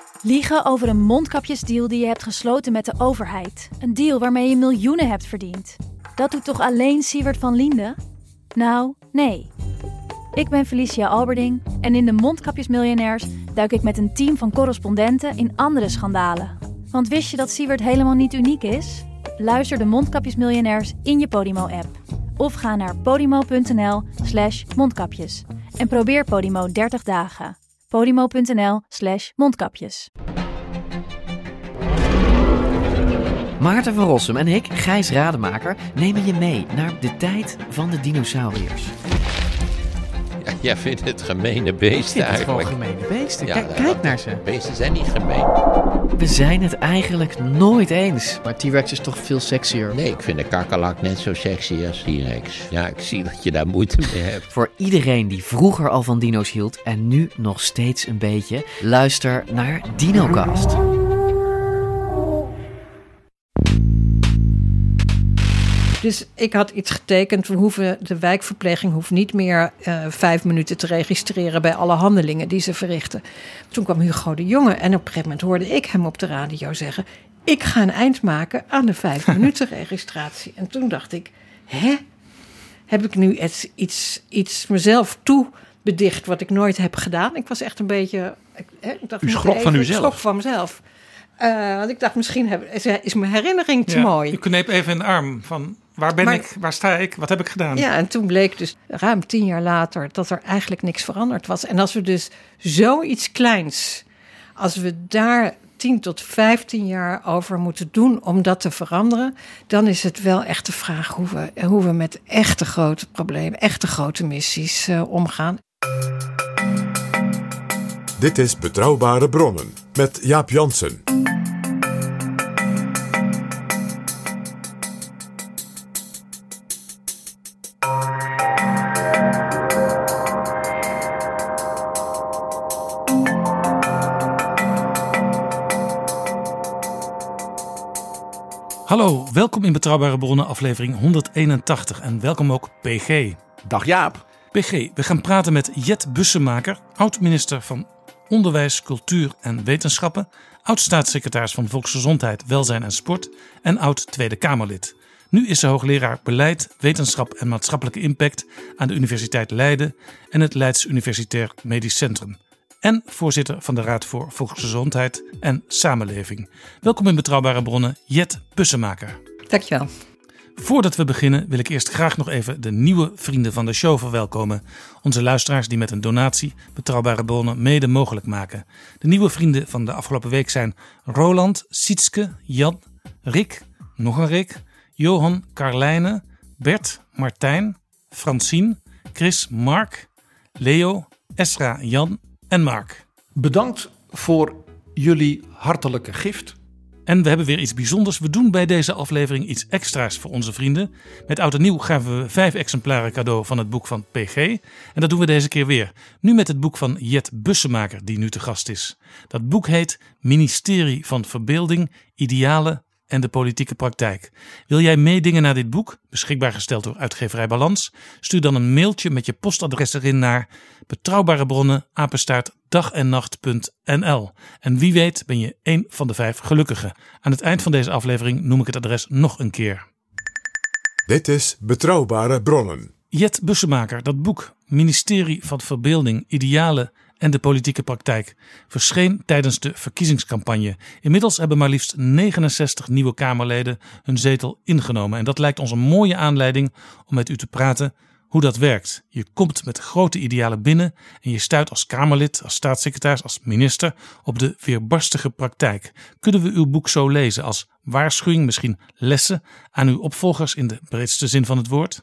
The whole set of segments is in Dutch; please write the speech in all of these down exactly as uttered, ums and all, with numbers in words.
Liegen over een mondkapjesdeal die je hebt gesloten met de overheid. Een deal waarmee je miljoenen hebt verdiend. Dat doet toch alleen Siewert van Liende? Nou, nee. Ik ben Felicia Alberding en in de Mondkapjesmiljonairs duik ik met een team van correspondenten in andere schandalen. Want wist je dat Siewert helemaal niet uniek is? Luister de Mondkapjesmiljonairs in je Podimo-app. Of ga naar podimo.nl slash mondkapjes. En probeer Podimo dertig dagen. Podimo.nl slash mondkapjes. Maarten van Rossum en ik, Gijs Rademaker, nemen je mee naar de tijd van de dinosauriërs. Ja, jij vindt het gemene beesten het eigenlijk. Gewoon gemene beesten. Ja, Kijk, dat- kijk naar ze. Beesten zijn niet gemeen. We zijn het eigenlijk nooit eens. Maar T-Rex is toch veel sexier. Nee, ik vind de kakkelak net zo sexy als T-Rex. Ja, ik zie dat je daar moeite mee hebt. Voor iedereen die vroeger al van dino's hield en nu nog steeds een beetje, luister naar DinoCast. Dus ik had iets getekend. We hoeven, de wijkverpleging hoeft niet meer uh, vijf minuten te registreren bij alle handelingen die ze verrichten. Toen kwam Hugo de Jonge en op een gegeven moment hoorde ik hem op de radio zeggen: ik ga een eind maken aan de vijf minuten registratie. En toen dacht ik, hè? Heb ik nu iets, iets, iets mezelf toebedicht wat ik nooit heb gedaan? Ik was echt een beetje... Ik, hè, ik dacht, U moet schrok even- van ik uzelf? schrok van mezelf. Uh, want ik dacht, misschien heb, is, is mijn herinnering te Ja, mooi. U kneep even in de arm van waar ben Maar- ik, waar sta ik, wat heb ik gedaan? Ja, en toen bleek dus ruim tien jaar later dat er eigenlijk niks veranderd was. En als we dus zoiets kleins, als we daar tien tot vijftien jaar over moeten doen om dat te veranderen, dan is het wel echt de vraag hoe we, hoe we met echte grote problemen, echte grote missies uh, omgaan. Dit is Betrouwbare Bronnen met Jaap Jansen. Hallo, welkom in Betrouwbare Bronnen aflevering honderdeenentachtig en welkom ook P G. Dag Jaap. P G, we gaan praten met Jet Bussemaker, oud-minister van Onderwijs, Cultuur en Wetenschappen, oud-staatssecretaris van Volksgezondheid, Welzijn en Sport en oud-Tweede Kamerlid. Nu is ze hoogleraar Beleid, Wetenschap en Maatschappelijke Impact aan de Universiteit Leiden en het Leids Universitair Medisch Centrum. En voorzitter van de Raad voor Volksgezondheid en Samenleving. Welkom in Betrouwbare Bronnen, Jet Bussemaker. Dankjewel. Voordat we beginnen wil ik eerst graag nog even de nieuwe vrienden van de show verwelkomen. Onze luisteraars die met een donatie Betrouwbare Bronnen mede mogelijk maken. De nieuwe vrienden van de afgelopen week zijn Roland, Sietske, Jan, Rick, nog een Rick, Johan, Carlijne, Bert, Martijn, Francine, Chris, Mark, Leo, Esra, Jan en Mark. Bedankt voor jullie hartelijke gift. En we hebben weer iets bijzonders. We doen bij deze aflevering iets extra's voor onze vrienden. Met Oud en Nieuw gaven we vijf exemplaren cadeau van het boek van P G. En dat doen we deze keer weer. Nu met het boek van Jet Bussemaker, die nu te gast is. Dat boek heet Ministerie van Verbeelding, Idealen en de Politieke Praktijk. Wil jij meedingen naar dit boek, beschikbaar gesteld door uitgeverij Balans? Stuur dan een mailtje met je postadres erin naar betrouwbare bronnen apenstaart dag en nacht punt n l. En wie weet ben je één van de vijf gelukkigen. Aan het eind van deze aflevering noem ik het adres nog een keer. Dit is Betrouwbare Bronnen. Jet Bussemaker, dat boek Ministerie van Verbeelding, Idealen en de Politieke Praktijk verscheen tijdens de verkiezingscampagne. Inmiddels hebben maar liefst negenenzestig nieuwe Kamerleden hun zetel ingenomen. En dat lijkt ons een mooie aanleiding om met u te praten hoe dat werkt. Je komt met grote idealen binnen en je stuit als Kamerlid, als staatssecretaris, als minister op de weerbarstige praktijk. Kunnen we uw boek zo lezen als waarschuwing, misschien lessen aan uw opvolgers in de breedste zin van het woord?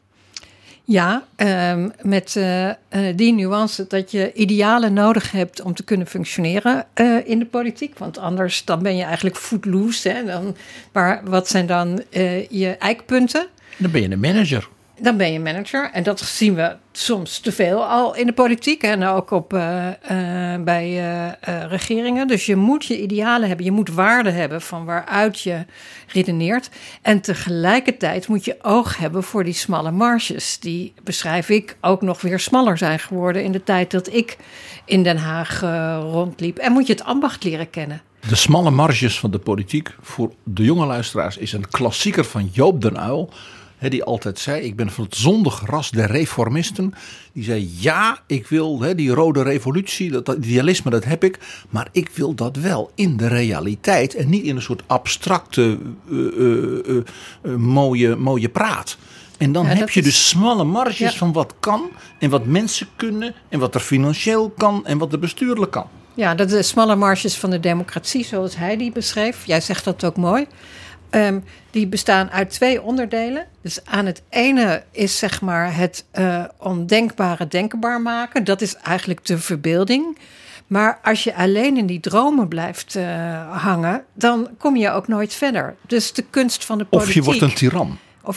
Ja, um, met uh, uh, die nuance dat je idealen nodig hebt om te kunnen functioneren uh, in de politiek. Want anders dan ben je eigenlijk footloose. Hè? Dan, maar wat zijn dan uh, je eikpunten? Dan ben je een manager. dan ben je manager. En dat zien we soms te veel al in de politiek. En ook op, uh, uh, bij uh, uh, regeringen. Dus je moet je idealen hebben. Je moet waarden hebben van waaruit je redeneert. En tegelijkertijd moet je oog hebben voor die smalle marges. Die, beschrijf ik, ook nog weer smaller zijn geworden in de tijd dat ik in Den Haag uh, rondliep. En moet je het ambacht leren kennen. De smalle marges van de politiek voor de jonge luisteraars is een klassieker van Joop den Uyl. He, die altijd zei, ik ben van het zondige ras der reformisten. Die zei, ja, ik wil he, die rode revolutie, dat, dat idealisme, dat heb ik. Maar ik wil dat wel in de realiteit en niet in een soort abstracte, uh, uh, uh, uh, mooie, mooie praat. En dan ja, heb je is... dus smalle marges ja. van wat kan en wat mensen kunnen en wat er financieel kan en wat er bestuurlijk kan. Ja, dat de smalle marges van de democratie, zoals hij die beschreef. Jij zegt dat ook mooi. Um, die bestaan uit twee onderdelen. Dus aan het ene is zeg maar het uh, ondenkbare denkbaar maken. Dat is eigenlijk de verbeelding. Maar als je alleen in die dromen blijft uh, hangen, dan kom je ook nooit verder. Dus de kunst van de politiek. Of je wordt een tiran. Of,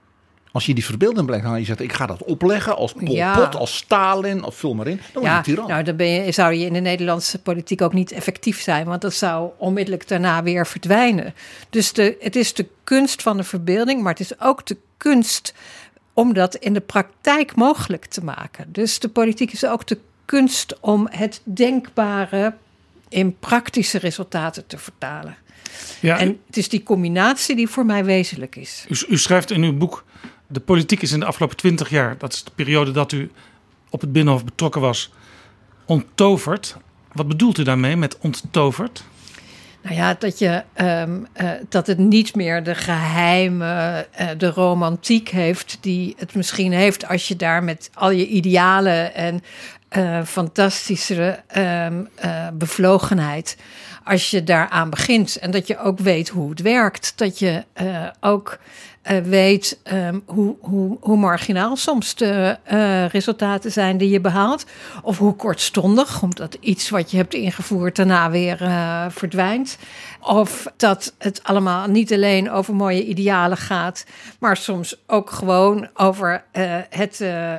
Als je die verbeelding blijft hangen en je zegt, ik ga dat opleggen als Pol ja. Pot, als Stalin, of vul maar in. Dan ja, word je een tiran. Nou, dan ben je, zou je in de Nederlandse politiek ook niet effectief zijn. Want dat zou onmiddellijk daarna weer verdwijnen. Dus de, het is de kunst van de verbeelding, maar het is ook de kunst om dat in de praktijk mogelijk te maken. Dus de politiek is ook de kunst om het denkbare in praktische resultaten te vertalen. Ja, en het is die combinatie die voor mij wezenlijk is. U, u schrijft in uw boek, de politiek is in de afgelopen twintig jaar, dat is de periode dat u op het Binnenhof betrokken was, onttoverd. Wat bedoelt u daarmee met onttoverd? Nou ja, dat, je, um, uh, dat het niet meer de geheime, uh, de romantiek heeft die het misschien heeft als je daar met al je idealen en uh, fantastische um, uh, bevlogenheid, als je daaraan begint en dat je ook weet hoe het werkt, dat je uh, ook uh, weet um, hoe, hoe, hoe marginaal soms de uh, resultaten zijn die je behaalt, of hoe kortstondig, omdat iets wat je hebt ingevoerd daarna weer uh, verdwijnt, of dat het allemaal niet alleen over mooie idealen gaat, maar soms ook gewoon over uh, het uh,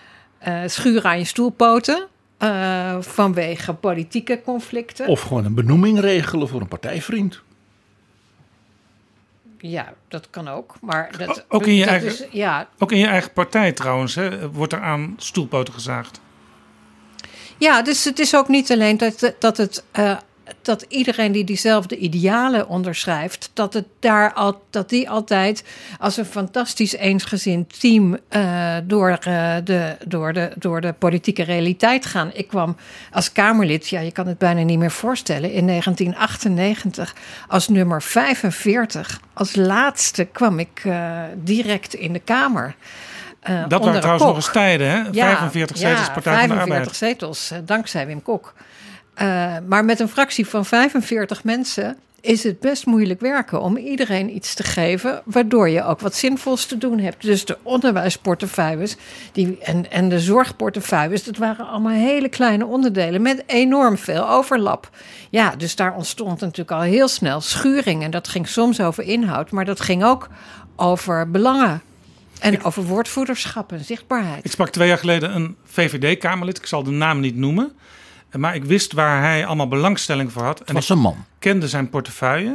uh, schuren aan je stoelpoten. Uh, vanwege politieke conflicten. Of gewoon een benoeming regelen voor een partijvriend. Ja, dat kan ook. Maar dat, ook, in je dat eigen, is, ja. ook in je eigen partij trouwens, hè, wordt er aan stoelpoten gezaagd. Ja, dus het is ook niet alleen dat, dat het... Uh, dat iedereen die diezelfde idealen onderschrijft, dat het daar al, dat die altijd als een fantastisch eensgezind team uh, door, uh, de, door, de, door de politieke realiteit gaan. Ik kwam als Kamerlid, ja, je kan het bijna niet meer voorstellen, in negentien achtennegentig als nummer vijfenveertig. Als laatste kwam ik uh, direct in de Kamer. Uh, dat waren trouwens nog eens tijden, hè? Ja, vijfenveertig zetels ja, Partij van de Arbeid. vijfenveertig zetels, uh, dankzij Wim Kok. Uh, maar met een fractie van vijfenveertig mensen is het best moeilijk werken om iedereen iets te geven, waardoor je ook wat zinvols te doen hebt. Dus de onderwijsportefeuilles die, en, en de zorgportefeuilles, dat waren allemaal hele kleine onderdelen met enorm veel overlap. Ja, dus daar ontstond natuurlijk al heel snel schuring. En dat ging soms over inhoud, maar dat ging ook over belangen. En ik, over woordvoerderschap en zichtbaarheid. Ik sprak twee jaar geleden een V V D-Kamerlid, ik zal de naam niet noemen, maar ik wist waar hij allemaal belangstelling voor had. Het was een man. Ik kende zijn portefeuille.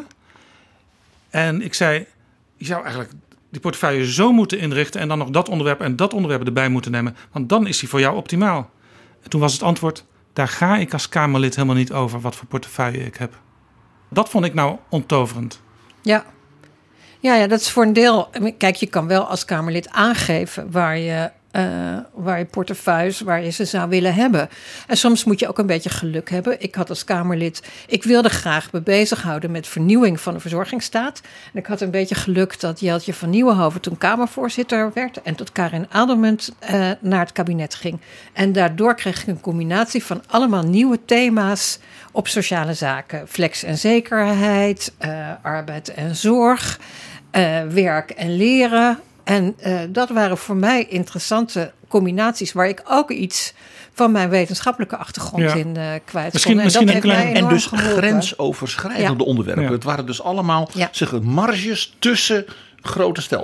En ik zei, je zou eigenlijk die portefeuille zo moeten inrichten en dan nog dat onderwerp en dat onderwerp erbij moeten nemen. Want dan is die voor jou optimaal. En toen was het antwoord, daar ga ik als Kamerlid helemaal niet over wat voor portefeuille ik heb. Dat vond ik nou onttoverend. Ja. Ja, ja, dat is voor een deel. Kijk, je kan wel als Kamerlid aangeven waar je, uh, waar je portefeuilles, waar je ze zou willen hebben. En soms moet je ook een beetje geluk hebben. Ik had als Kamerlid, ik wilde graag me bezighouden met vernieuwing van de verzorgingsstaat. En ik had een beetje geluk dat Jeltje van Nieuwenhoven toen Kamervoorzitter werd en tot Karin Adelmunt uh, naar het kabinet ging. En daardoor kreeg ik een combinatie van allemaal nieuwe thema's op sociale zaken. Flex en zekerheid, uh, arbeid en zorg, uh, werk en leren. En uh, dat waren voor mij interessante combinaties waar ik ook iets van mijn wetenschappelijke achtergrond ja. in uh, kwijt misschien, kon. En, misschien dat heeft mij en dus geholpen. Grensoverschrijdende ja. onderwerpen. Ja. Het waren dus allemaal ja. zeg, marges tussen grote stelsels.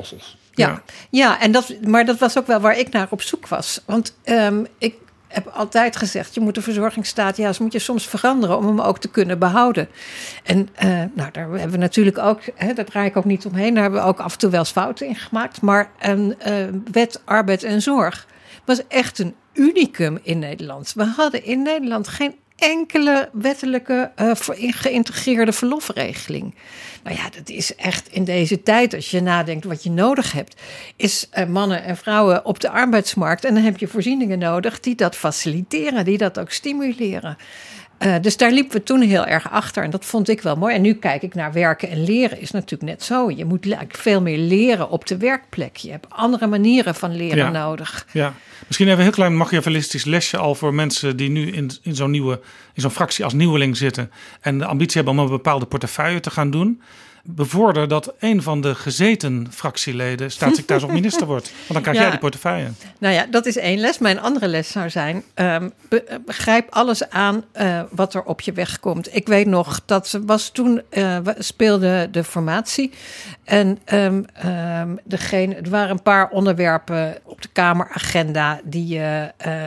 Ja, Ja. ja en dat, maar dat was ook wel waar ik naar op zoek was. Want um, ik heb altijd gezegd, je moet de verzorgingsstaat juist moet je soms veranderen om hem ook te kunnen behouden. En uh, nou, daar hebben we natuurlijk ook, hè, daar draai ik ook niet omheen, daar hebben we ook af en toe wel eens fouten in gemaakt. Maar een uh, wet arbeid en zorg was echt een unicum in Nederland. We hadden in Nederland geen enkele wettelijke uh, geïntegreerde verlofregeling. Nou ja, dat is echt in deze tijd, als je nadenkt wat je nodig hebt, is uh, mannen en vrouwen op de arbeidsmarkt. En dan heb je voorzieningen nodig die dat faciliteren, die dat ook stimuleren. Uh, dus daar liepen we toen heel erg achter en dat vond ik wel mooi. En nu kijk ik naar werken en leren is natuurlijk net zo. Je moet veel meer leren op de werkplek. Je hebt andere manieren van leren Ja. nodig. Ja, misschien even een heel klein machiavellistisch lesje al voor mensen die nu in, in zo'n nieuwe, in zo'n fractie als nieuweling zitten en de ambitie hebben om een bepaalde portefeuille te gaan doen. Bevorder dat een van de gezeten fractieleden staatssecretaris of minister wordt. Want dan krijg Ja. jij die portefeuille. Nou ja, dat is één les. Mijn andere les zou zijn, um, be- begrijp alles aan uh, wat er op je weg komt. Ik weet nog, dat was toen uh, speelde de formatie. En um, um, degene, er waren een paar onderwerpen op de Kameragenda die uh, uh,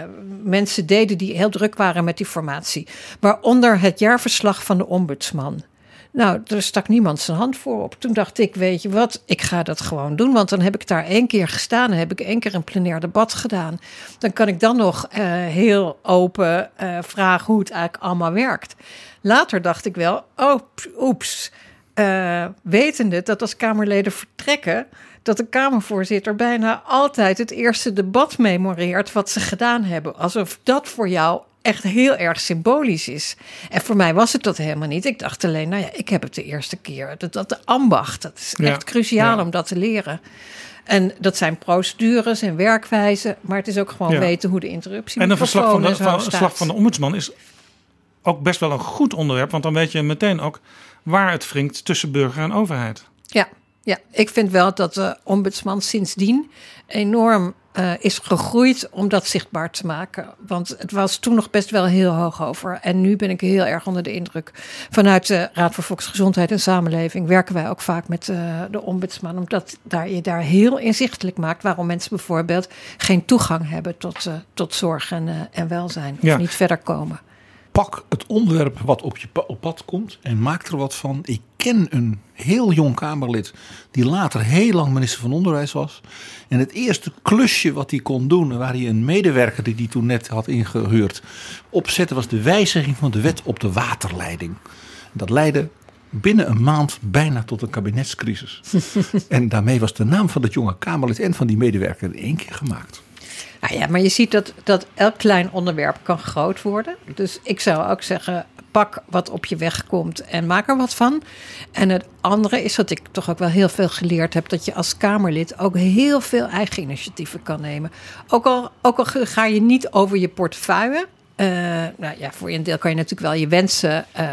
mensen deden die heel druk waren met die formatie. Waaronder het jaarverslag van de ombudsman. Nou, er stak niemand zijn hand voor op. Toen dacht ik, weet je wat, ik ga dat gewoon doen. Want dan heb ik daar één keer gestaan. Dan heb ik één keer een plenair debat gedaan. Dan kan ik dan nog uh, heel open uh, vragen hoe het eigenlijk allemaal werkt. Later dacht ik wel, oh, oeps. Uh, wetende dat als Kamerleden vertrekken, dat de Kamervoorzitter bijna altijd het eerste debat memoreert wat ze gedaan hebben. Alsof dat voor jou echt heel erg symbolisch is. En voor mij was het dat helemaal niet. Ik dacht alleen, nou ja, ik heb het de eerste keer. Dat, dat de ambacht, dat is Ja, echt cruciaal ja. om dat te leren. En dat zijn procedures en werkwijzen, maar het is ook gewoon Ja. weten hoe de interruptie En een moet verslag van de, voorkomen en van, zo een slag staat. van de ombudsman is ook best wel een goed onderwerp. Want dan weet je meteen ook waar het wringt tussen burger en overheid. Ja, ja, ik vind wel dat de ombudsman sindsdien enorm uh, is gegroeid om dat zichtbaar te maken. Want het was toen nog best wel heel hoog over. En nu ben ik heel erg onder de indruk. Vanuit de Raad voor Volksgezondheid en Samenleving werken wij ook vaak met uh, de ombudsman. Omdat daar, je daar heel inzichtelijk maakt waarom mensen bijvoorbeeld geen toegang hebben tot, uh, tot zorg en, uh, en welzijn. Of Ja. niet verder komen. Pak het onderwerp wat op je pa- op pad komt en maak er wat van. Ik ken een heel jong Kamerlid die later heel lang minister van Onderwijs was. En het eerste klusje wat hij kon doen, waar hij een medewerker die hij toen net had ingehuurd opzette, was de wijziging van de wet op de waterleiding. Dat leidde binnen een maand bijna tot een kabinetscrisis. En daarmee was de naam van dat jonge Kamerlid en van die medewerker in één keer gemaakt. Nou ja, maar je ziet dat, dat elk klein onderwerp kan groot worden. Dus ik zou ook zeggen, pak wat op je weg komt en maak er wat van. En het andere is dat ik toch ook wel heel veel geleerd heb, dat je als Kamerlid ook heel veel eigen initiatieven kan nemen. Ook al, ook al ga je niet over je portefeuille. Uh, nou ja, voor een deel kan je natuurlijk wel je wensen uh,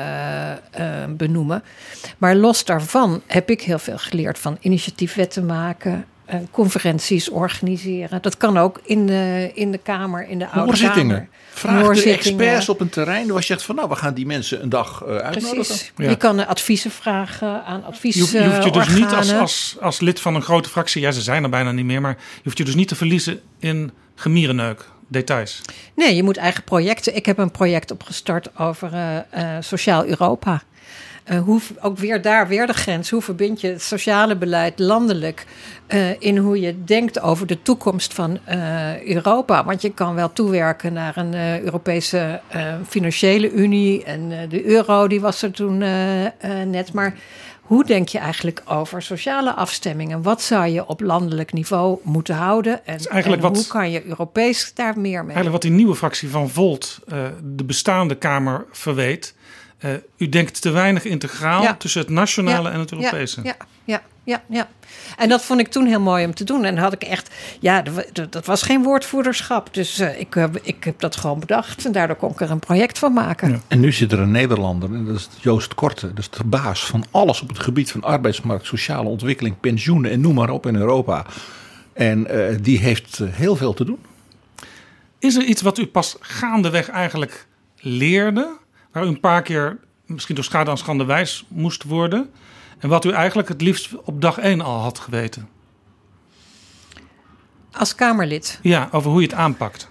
uh, benoemen. Maar los daarvan heb ik heel veel geleerd van initiatiefwetten maken, Uh, conferenties organiseren. Dat kan ook in de, in de Kamer, in de Oude Hoorzittingen. Kamer. Vraag de Hoorzittingen. experts op een terrein waar je zegt van nou, we gaan die mensen een dag uh, uitnodigen. Precies. Ja. Je kan uh, adviezen vragen aan Je adviesorganen. hoeft, je hoeft je dus niet als, als, als lid van een grote fractie, ja, ze zijn er bijna niet meer, maar je hoeft je dus niet te verliezen in gemierenneuk, details. Nee, je moet eigen projecten. Ik heb een project opgestart over uh, uh, Sociaal Europa. Uh, hoe, ook weer daar, weer de grens. Hoe verbind je het sociale beleid landelijk uh, in hoe je denkt over de toekomst van uh, Europa? Want je kan wel toewerken naar een uh, Europese uh, financiële unie. En uh, de euro, die was er toen uh, uh, net. Maar hoe denk je eigenlijk over sociale afstemmingen? Wat zou je op landelijk niveau moeten houden? En, en wat, hoe kan je Europees daar meer mee? Eigenlijk wat die nieuwe fractie van Volt uh, de bestaande Kamer verweet. Uh, u denkt te weinig integraal Ja. tussen het nationale Ja, en het Europese. Ja, ja, ja, ja. En dat vond ik toen heel mooi om te doen. En dan had ik echt, ja, dat, dat was geen woordvoerderschap. Dus uh, ik, uh, ik heb dat gewoon bedacht. En daardoor kon ik er een project van maken. Ja. En nu zit er een Nederlander, en dat is Joost Korte. Dat is de baas van alles op het gebied van arbeidsmarkt, sociale ontwikkeling, pensioenen en noem maar op in Europa. En uh, die heeft uh, heel veel te doen. Is er iets wat u pas gaandeweg eigenlijk leerde, waar u een paar keer misschien door schade aan schande wijs moest worden, en wat u eigenlijk het liefst op dag één al had geweten? Als Kamerlid? Ja, over hoe je het aanpakt.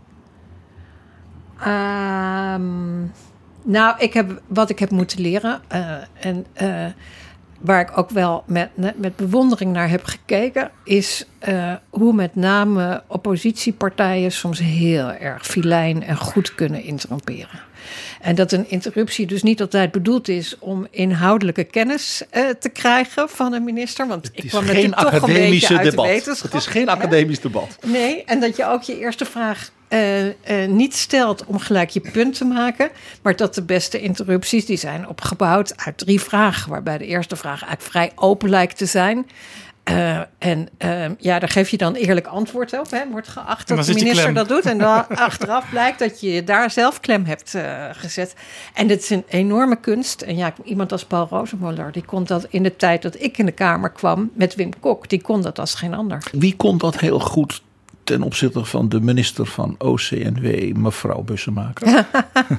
Um, nou, ik heb, wat ik heb moeten leren... Uh, en uh, waar ik ook wel met, met bewondering naar heb gekeken... is uh, hoe met name oppositiepartijen... soms heel erg filijn en goed kunnen interromperen. En dat een interruptie dus niet altijd bedoeld is... om inhoudelijke kennis uh, te krijgen van een minister. Want het ik is kwam geen academische debat. wetenschap. Het is geen academisch hè? debat. Nee, en dat je ook je eerste vraag... Uh, uh, niet stelt om gelijk je punt te maken... maar dat de beste interrupties die zijn opgebouwd uit drie vragen... waarbij de eerste vraag eigenlijk vrij open lijkt te zijn... Uh, en uh, ja, daar geef je dan eerlijk antwoord op. Hè. Wordt geacht dat de minister dat doet. En dan achteraf blijkt dat je daar zelf klem hebt uh, gezet. En dat is een enorme kunst. En ja, iemand als Paul Rozemuller... die kon dat in de tijd dat ik in de Kamer kwam... met Wim Kok, die kon dat als geen ander. Wie kon dat heel goed... ten opzichte van de minister van O C N W, mevrouw Bussemaker?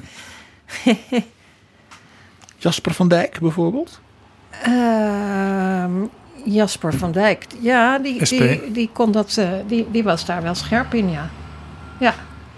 Jasper van Dijk bijvoorbeeld? Uh, Jasper van Dijk, ja, die, die, die, kon dat, uh, die, die was daar wel scherp in, ja. Ja.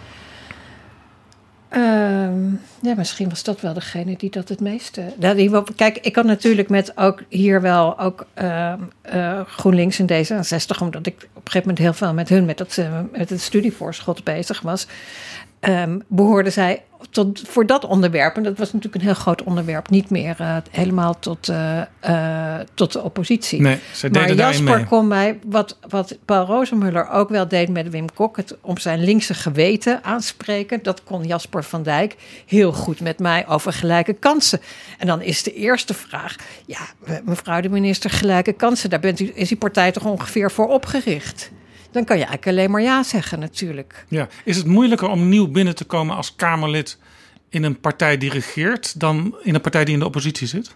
Uh, ja, misschien was dat wel degene die dat het meeste... Ja, die, kijk, ik had natuurlijk met ook hier wel ook uh, uh, GroenLinks en D zesenzestig... omdat ik op een gegeven moment heel veel met hun... met, dat, uh, met het studievoorschot bezig was... Um, behoorden zij tot, voor dat onderwerp... en dat was natuurlijk een heel groot onderwerp... niet meer uh, helemaal tot, uh, uh, tot de oppositie. Nee, zij deden maar Jasper mee. kon mij, wat, wat Paul Rozemuller ook wel deed met Wim Kok... het om zijn linkse geweten aanspreken... dat kon Jasper van Dijk heel goed met mij over gelijke kansen. En dan is de eerste vraag... ja, mevrouw de minister, gelijke kansen... daar bent u, is die partij toch ongeveer voor opgericht... Dan kan je eigenlijk alleen maar ja zeggen natuurlijk. Ja. Is het moeilijker om nieuw binnen te komen als Kamerlid in een partij die regeert... dan in een partij die in de oppositie zit?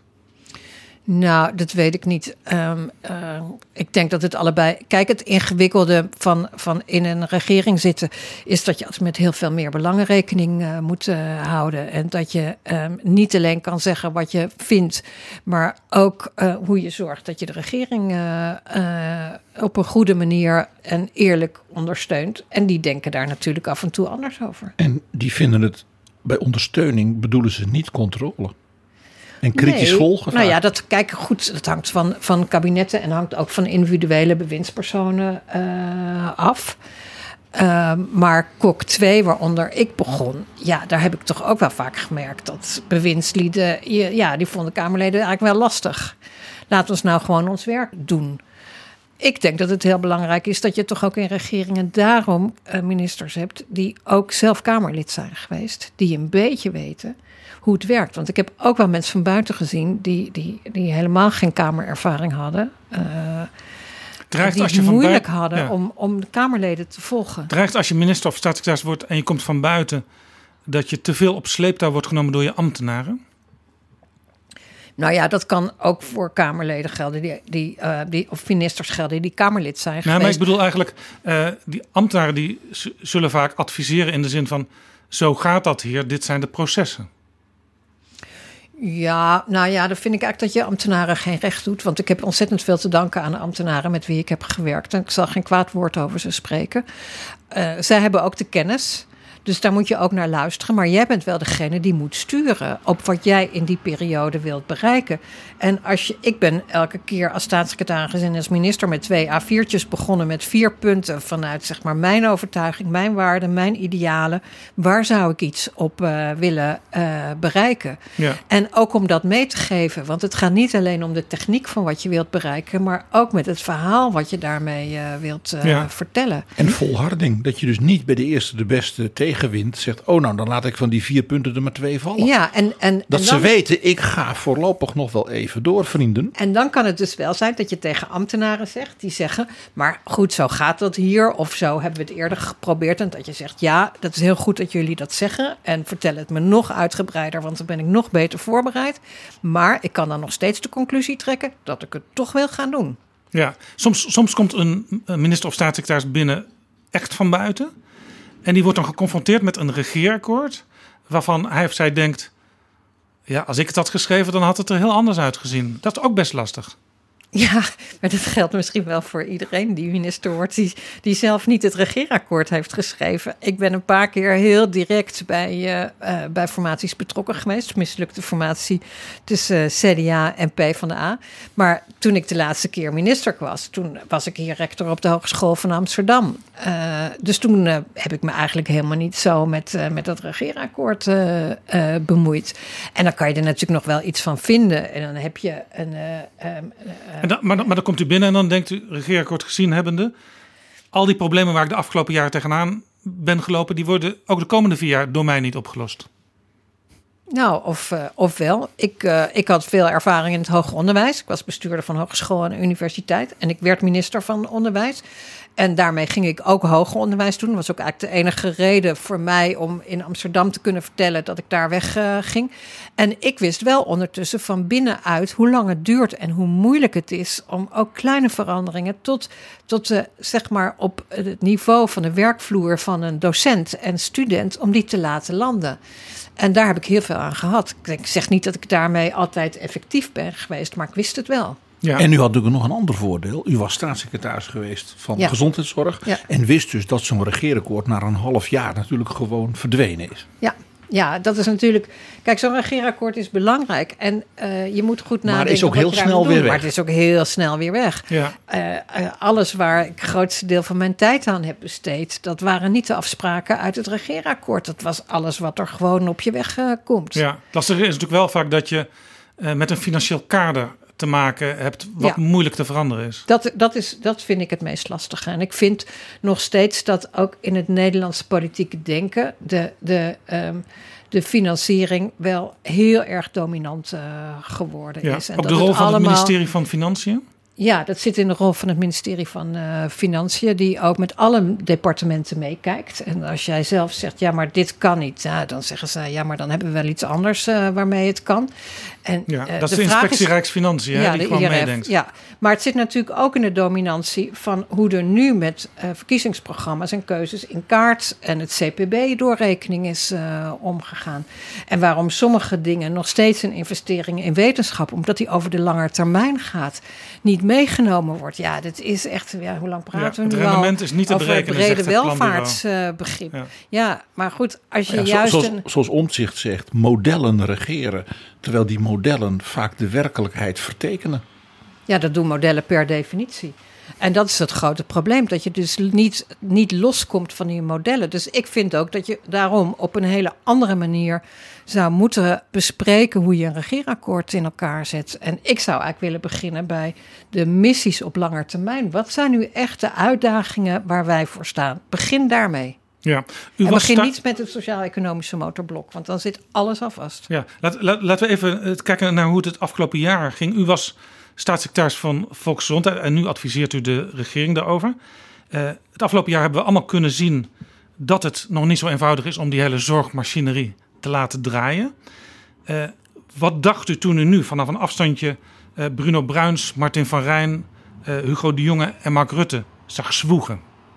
Nou, dat weet ik niet. Um, uh, ik denk dat het allebei... Kijk, het ingewikkelde van, van in een regering zitten... is dat je altijd met heel veel meer belangen rekening uh, moet uh, houden. En dat je um, niet alleen kan zeggen wat je vindt... maar ook uh, hoe je zorgt dat je de regering... Uh, uh, op een goede manier en eerlijk ondersteunt. En die denken daar natuurlijk af en toe anders over. En die vinden het... bij ondersteuning bedoelen ze niet controle... En kritisch nee, volgen? Nou ja, dat, kijk, goed, dat hangt van, van kabinetten... en hangt ook van individuele bewindspersonen uh, af. Uh, maar Kok twee, waaronder ik begon... ja, daar heb ik toch ook wel vaak gemerkt... dat bewindslieden, ja, die vonden Kamerleden eigenlijk wel lastig. Laten we ons nou gewoon ons werk doen. Ik denk dat het heel belangrijk is dat je toch ook in regeringen... daarom uh, ministers hebt die ook zelf Kamerlid zijn geweest... die een beetje weten... hoe het werkt. Want ik heb ook wel mensen van buiten gezien... die, die, die helemaal geen kamerervaring hadden. Uh, Dreigt die als je het van moeilijk buiten, hadden ja. om, om de Kamerleden te volgen. Dreigt als je minister of staatssecretaris wordt... en je komt van buiten... dat je te veel op sleeptouw wordt genomen door je ambtenaren? Nou ja, dat kan ook voor Kamerleden gelden... Die, die, uh, die, of ministers gelden die Kamerlid zijn nou, geweest. Maar ik bedoel eigenlijk... Uh, die ambtenaren die z- zullen vaak adviseren in de zin van... zo gaat dat hier, dit zijn de processen. Ja, nou ja, dan vind ik eigenlijk dat je ambtenaren geen recht doet. Want ik heb ontzettend veel te danken aan de ambtenaren met wie ik heb gewerkt. En ik zal geen kwaad woord over ze spreken. Uh, zij hebben ook de kennis. Dus daar moet je ook naar luisteren. Maar jij bent wel degene die moet sturen op wat jij in die periode wilt bereiken. En als je, ik ben elke keer als staatssecretaris en als minister met twee A viertjes begonnen met vier punten vanuit zeg maar mijn overtuiging, mijn waarden, mijn idealen. Waar zou ik iets op uh, willen uh, bereiken? Ja. En ook om dat mee te geven. Want het gaat niet alleen om de techniek van wat je wilt bereiken, maar ook met het verhaal wat je daarmee uh, wilt uh, ja. vertellen. En volharding. Dat je dus niet bij de eerste de beste tegenwint zegt, oh nou dan laat ik van die vier punten er maar twee vallen. Ja, en, en, dat en ze dan, weten, ik ga voorlopig nog wel even door, vrienden. En dan kan het dus wel zijn dat je tegen ambtenaren zegt, die zeggen, maar goed, zo gaat dat hier, of zo hebben we het eerder geprobeerd. En dat je zegt, ja, dat is heel goed dat jullie dat zeggen. En vertel het me nog uitgebreider, want dan ben ik nog beter voorbereid. Maar ik kan dan nog steeds de conclusie trekken dat ik het toch wil gaan doen. Ja, soms, soms komt een minister of staatssecretaris binnen echt van buiten. En die wordt dan geconfronteerd met een regeerakkoord waarvan hij of zij denkt, ja, als ik het had geschreven, dan had het er heel anders uitgezien. Dat is ook best lastig. Ja, maar dat geldt misschien wel voor iedereen die minister wordt, die, die zelf niet het regeerakkoord heeft geschreven. Ik ben een paar keer heel direct bij, uh, uh, bij formaties betrokken geweest. Mislukte formatie tussen C D A en PvdA. Maar toen ik de laatste keer minister was, toen was ik hier rector op de Hogeschool van Amsterdam. Uh, dus toen uh, heb ik me eigenlijk helemaal niet zo met, uh, met dat regeerakkoord uh, uh, bemoeid. En dan kan je er natuurlijk nog wel iets van vinden. En dan heb je een... Uh, um, uh, En dan, maar, maar dan komt u binnen en dan denkt u, regeerakkoord gezien hebbende, al die problemen waar ik de afgelopen jaren tegenaan ben gelopen, die worden ook de komende vier jaar door mij niet opgelost. Nou, of, uh, of wel. Ik, uh, ik had veel ervaring in het hoger onderwijs. Ik was bestuurder van hogeschool en universiteit. En ik werd minister van onderwijs. En daarmee ging ik ook hoger onderwijs doen. Dat was ook eigenlijk de enige reden voor mij om in Amsterdam te kunnen vertellen dat ik daar weg uh, ging. En ik wist wel ondertussen van binnenuit hoe lang het duurt en hoe moeilijk het is om ook kleine veranderingen tot, tot uh, zeg maar op het niveau van de werkvloer van een docent en student om die te laten landen. En daar heb ik heel veel aan gehad. Ik zeg niet dat ik daarmee altijd effectief ben geweest, maar ik wist het wel. Ja. En u had natuurlijk nog een ander voordeel. U was staatssecretaris geweest van ja. gezondheidszorg. Ja. En wist dus dat zo'n regeerakkoord na een half jaar natuurlijk gewoon verdwenen is. Ja. Ja, dat is natuurlijk... Kijk, zo'n regeerakkoord is belangrijk. En uh, je moet goed nadenken. Maar het is ook heel snel weer doen, weg. Maar het is ook heel snel weer weg. Ja. Uh, uh, alles waar ik het grootste deel van mijn tijd aan heb besteed, dat waren niet de afspraken uit het regeerakkoord. Dat was alles wat er gewoon op je weg uh, komt. Ja, het lastige is natuurlijk wel vaak dat je uh, met een financieel kader te maken hebt wat ja. moeilijk te veranderen is. Dat, dat is. Dat vind ik het meest lastige. En ik vind nog steeds dat ook in het Nederlandse politieke denken de, de, um, de financiering wel heel erg dominant uh, geworden ja. is. En ook dat de rol het van allemaal, het ministerie van Financiën? Ja, dat zit in de rol van het ministerie van uh, Financiën, die ook met alle departementen meekijkt. En als jij zelf zegt, ja, maar dit kan niet, ja, dan zeggen ze, ja, maar dan hebben we wel iets anders uh, waarmee het kan. En, ja, uh, dat is de de inspectie is, Rijksfinanciën, ja, hè, die de gewoon I R F, meedenkt. Ja, maar het zit natuurlijk ook in de dominantie van hoe er nu met uh, verkiezingsprogramma's en keuzes in kaart en het C P B-doorrekening is uh, omgegaan. En waarom sommige dingen nog steeds een investering in wetenschap, omdat die over de lange termijn gaat, niet meegenomen wordt. Ja, dit is echt, ja, hoe lang praten ja, we nu al? Het rendement al is niet te over berekenen, het brede zegt het welvaartsbegrip. Uh, ja. ja, maar goed, als je ja, juist... Zoals, een... zoals Omtzigt zegt, modellen regeren, terwijl die modellen vaak de werkelijkheid vertekenen. Ja, dat doen modellen per definitie. En dat is het grote probleem, dat je dus niet, niet loskomt van die modellen. Dus ik vind ook dat je daarom op een hele andere manier zou moeten bespreken hoe je een regeerakkoord in elkaar zet. En ik zou eigenlijk willen beginnen bij de missies op lange termijn. Wat zijn nu echt de uitdagingen waar wij voor staan? Begin daarmee. Ja, u en was begin sta- niet met het sociaal-economische motorblok, want dan zit alles al vast. Ja, laat, laat, laten we even kijken naar hoe het het afgelopen jaar ging. U was staatssecretaris van Volksgezondheid en nu adviseert u de regering daarover. Uh, het afgelopen jaar hebben we allemaal kunnen zien dat het nog niet zo eenvoudig is om die hele zorgmachinerie te laten draaien. Uh, wat dacht u toen u nu vanaf een afstandje uh, Bruno Bruins, Martin van Rijn, uh, Hugo de Jonge en Mark Rutte zag zwoegen?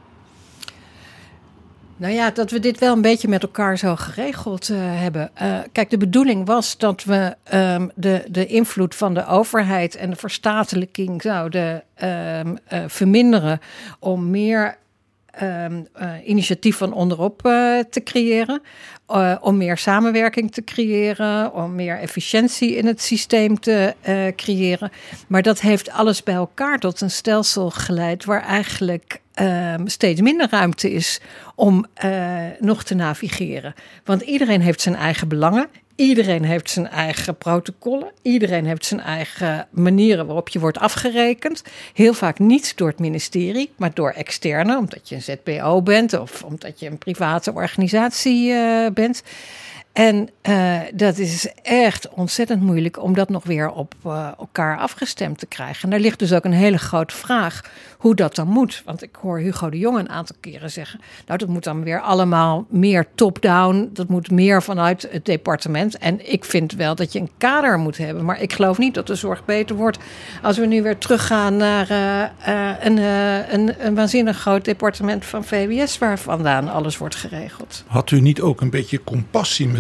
Nou ja, dat we dit wel een beetje met elkaar zo geregeld uh, hebben. Uh, kijk, de bedoeling was dat we um, de, de invloed van de overheid en de verstatelijking zouden um, uh, verminderen om meer um, uh, initiatief van onderop uh, te creëren. Uh, om meer samenwerking te creëren, om meer efficiëntie in het systeem te uh, creëren. Maar dat heeft alles bij elkaar tot een stelsel geleid waar eigenlijk uh, steeds minder ruimte is om uh, nog te navigeren. Want iedereen heeft zijn eigen belangen. Iedereen heeft zijn eigen protocollen. Iedereen heeft zijn eigen manieren waarop je wordt afgerekend. Heel vaak niet door het ministerie, maar door externe. Omdat je een Z P O bent of omdat je een private organisatie uh, bent. En uh, dat is echt ontzettend moeilijk om dat nog weer op uh, elkaar afgestemd te krijgen. En daar ligt dus ook een hele grote vraag hoe dat dan moet. Want ik hoor Hugo de Jonge een aantal keren zeggen, nou, dat moet dan weer allemaal meer top-down. Dat moet meer vanuit het departement. En ik vind wel dat je een kader moet hebben. Maar ik geloof niet dat de zorg beter wordt als we nu weer teruggaan naar uh, uh, een, uh, een, een waanzinnig groot departement van V W S waar vandaan alles wordt geregeld. Had u niet ook een beetje compassie met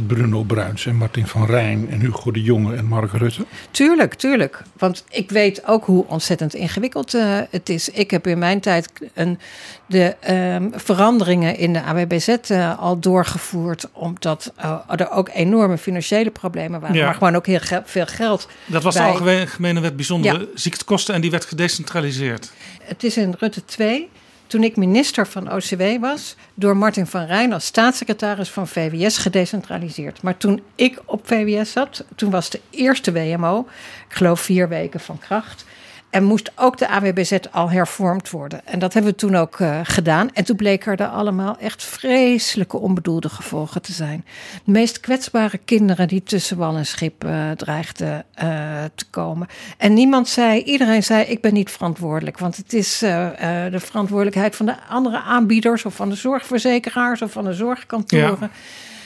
met Bruno Bruins en Martin van Rijn en Hugo de Jonge en Mark Rutte? Tuurlijk, tuurlijk. Want ik weet ook hoe ontzettend ingewikkeld uh, het is. Ik heb in mijn tijd een, de um, veranderingen in de A W B Z uh, al doorgevoerd, omdat uh, er ook enorme financiële problemen waren, ja. maar gewoon ook heel ge- veel geld. Dat was bij... de Algemene Wet Bijzondere ja. Ziektekosten en die werd gedecentraliseerd. Het is in Rutte twee, toen ik minister van O C W was, door Martin van Rijn als staatssecretaris van V W S gedecentraliseerd. Maar toen ik op V W S zat, toen was de eerste W M O, ik geloof vier weken van kracht. En moest ook de A W B Z al hervormd worden. En dat hebben we toen ook uh, gedaan. En toen bleken er allemaal echt vreselijke onbedoelde gevolgen te zijn. De meest kwetsbare kinderen die tussen wal en schip uh, dreigden uh, te komen. En niemand zei, iedereen zei, ik ben niet verantwoordelijk. Want het is uh, uh, de verantwoordelijkheid van de andere aanbieders, of van de zorgverzekeraars, of van de zorgkantoren. Ja.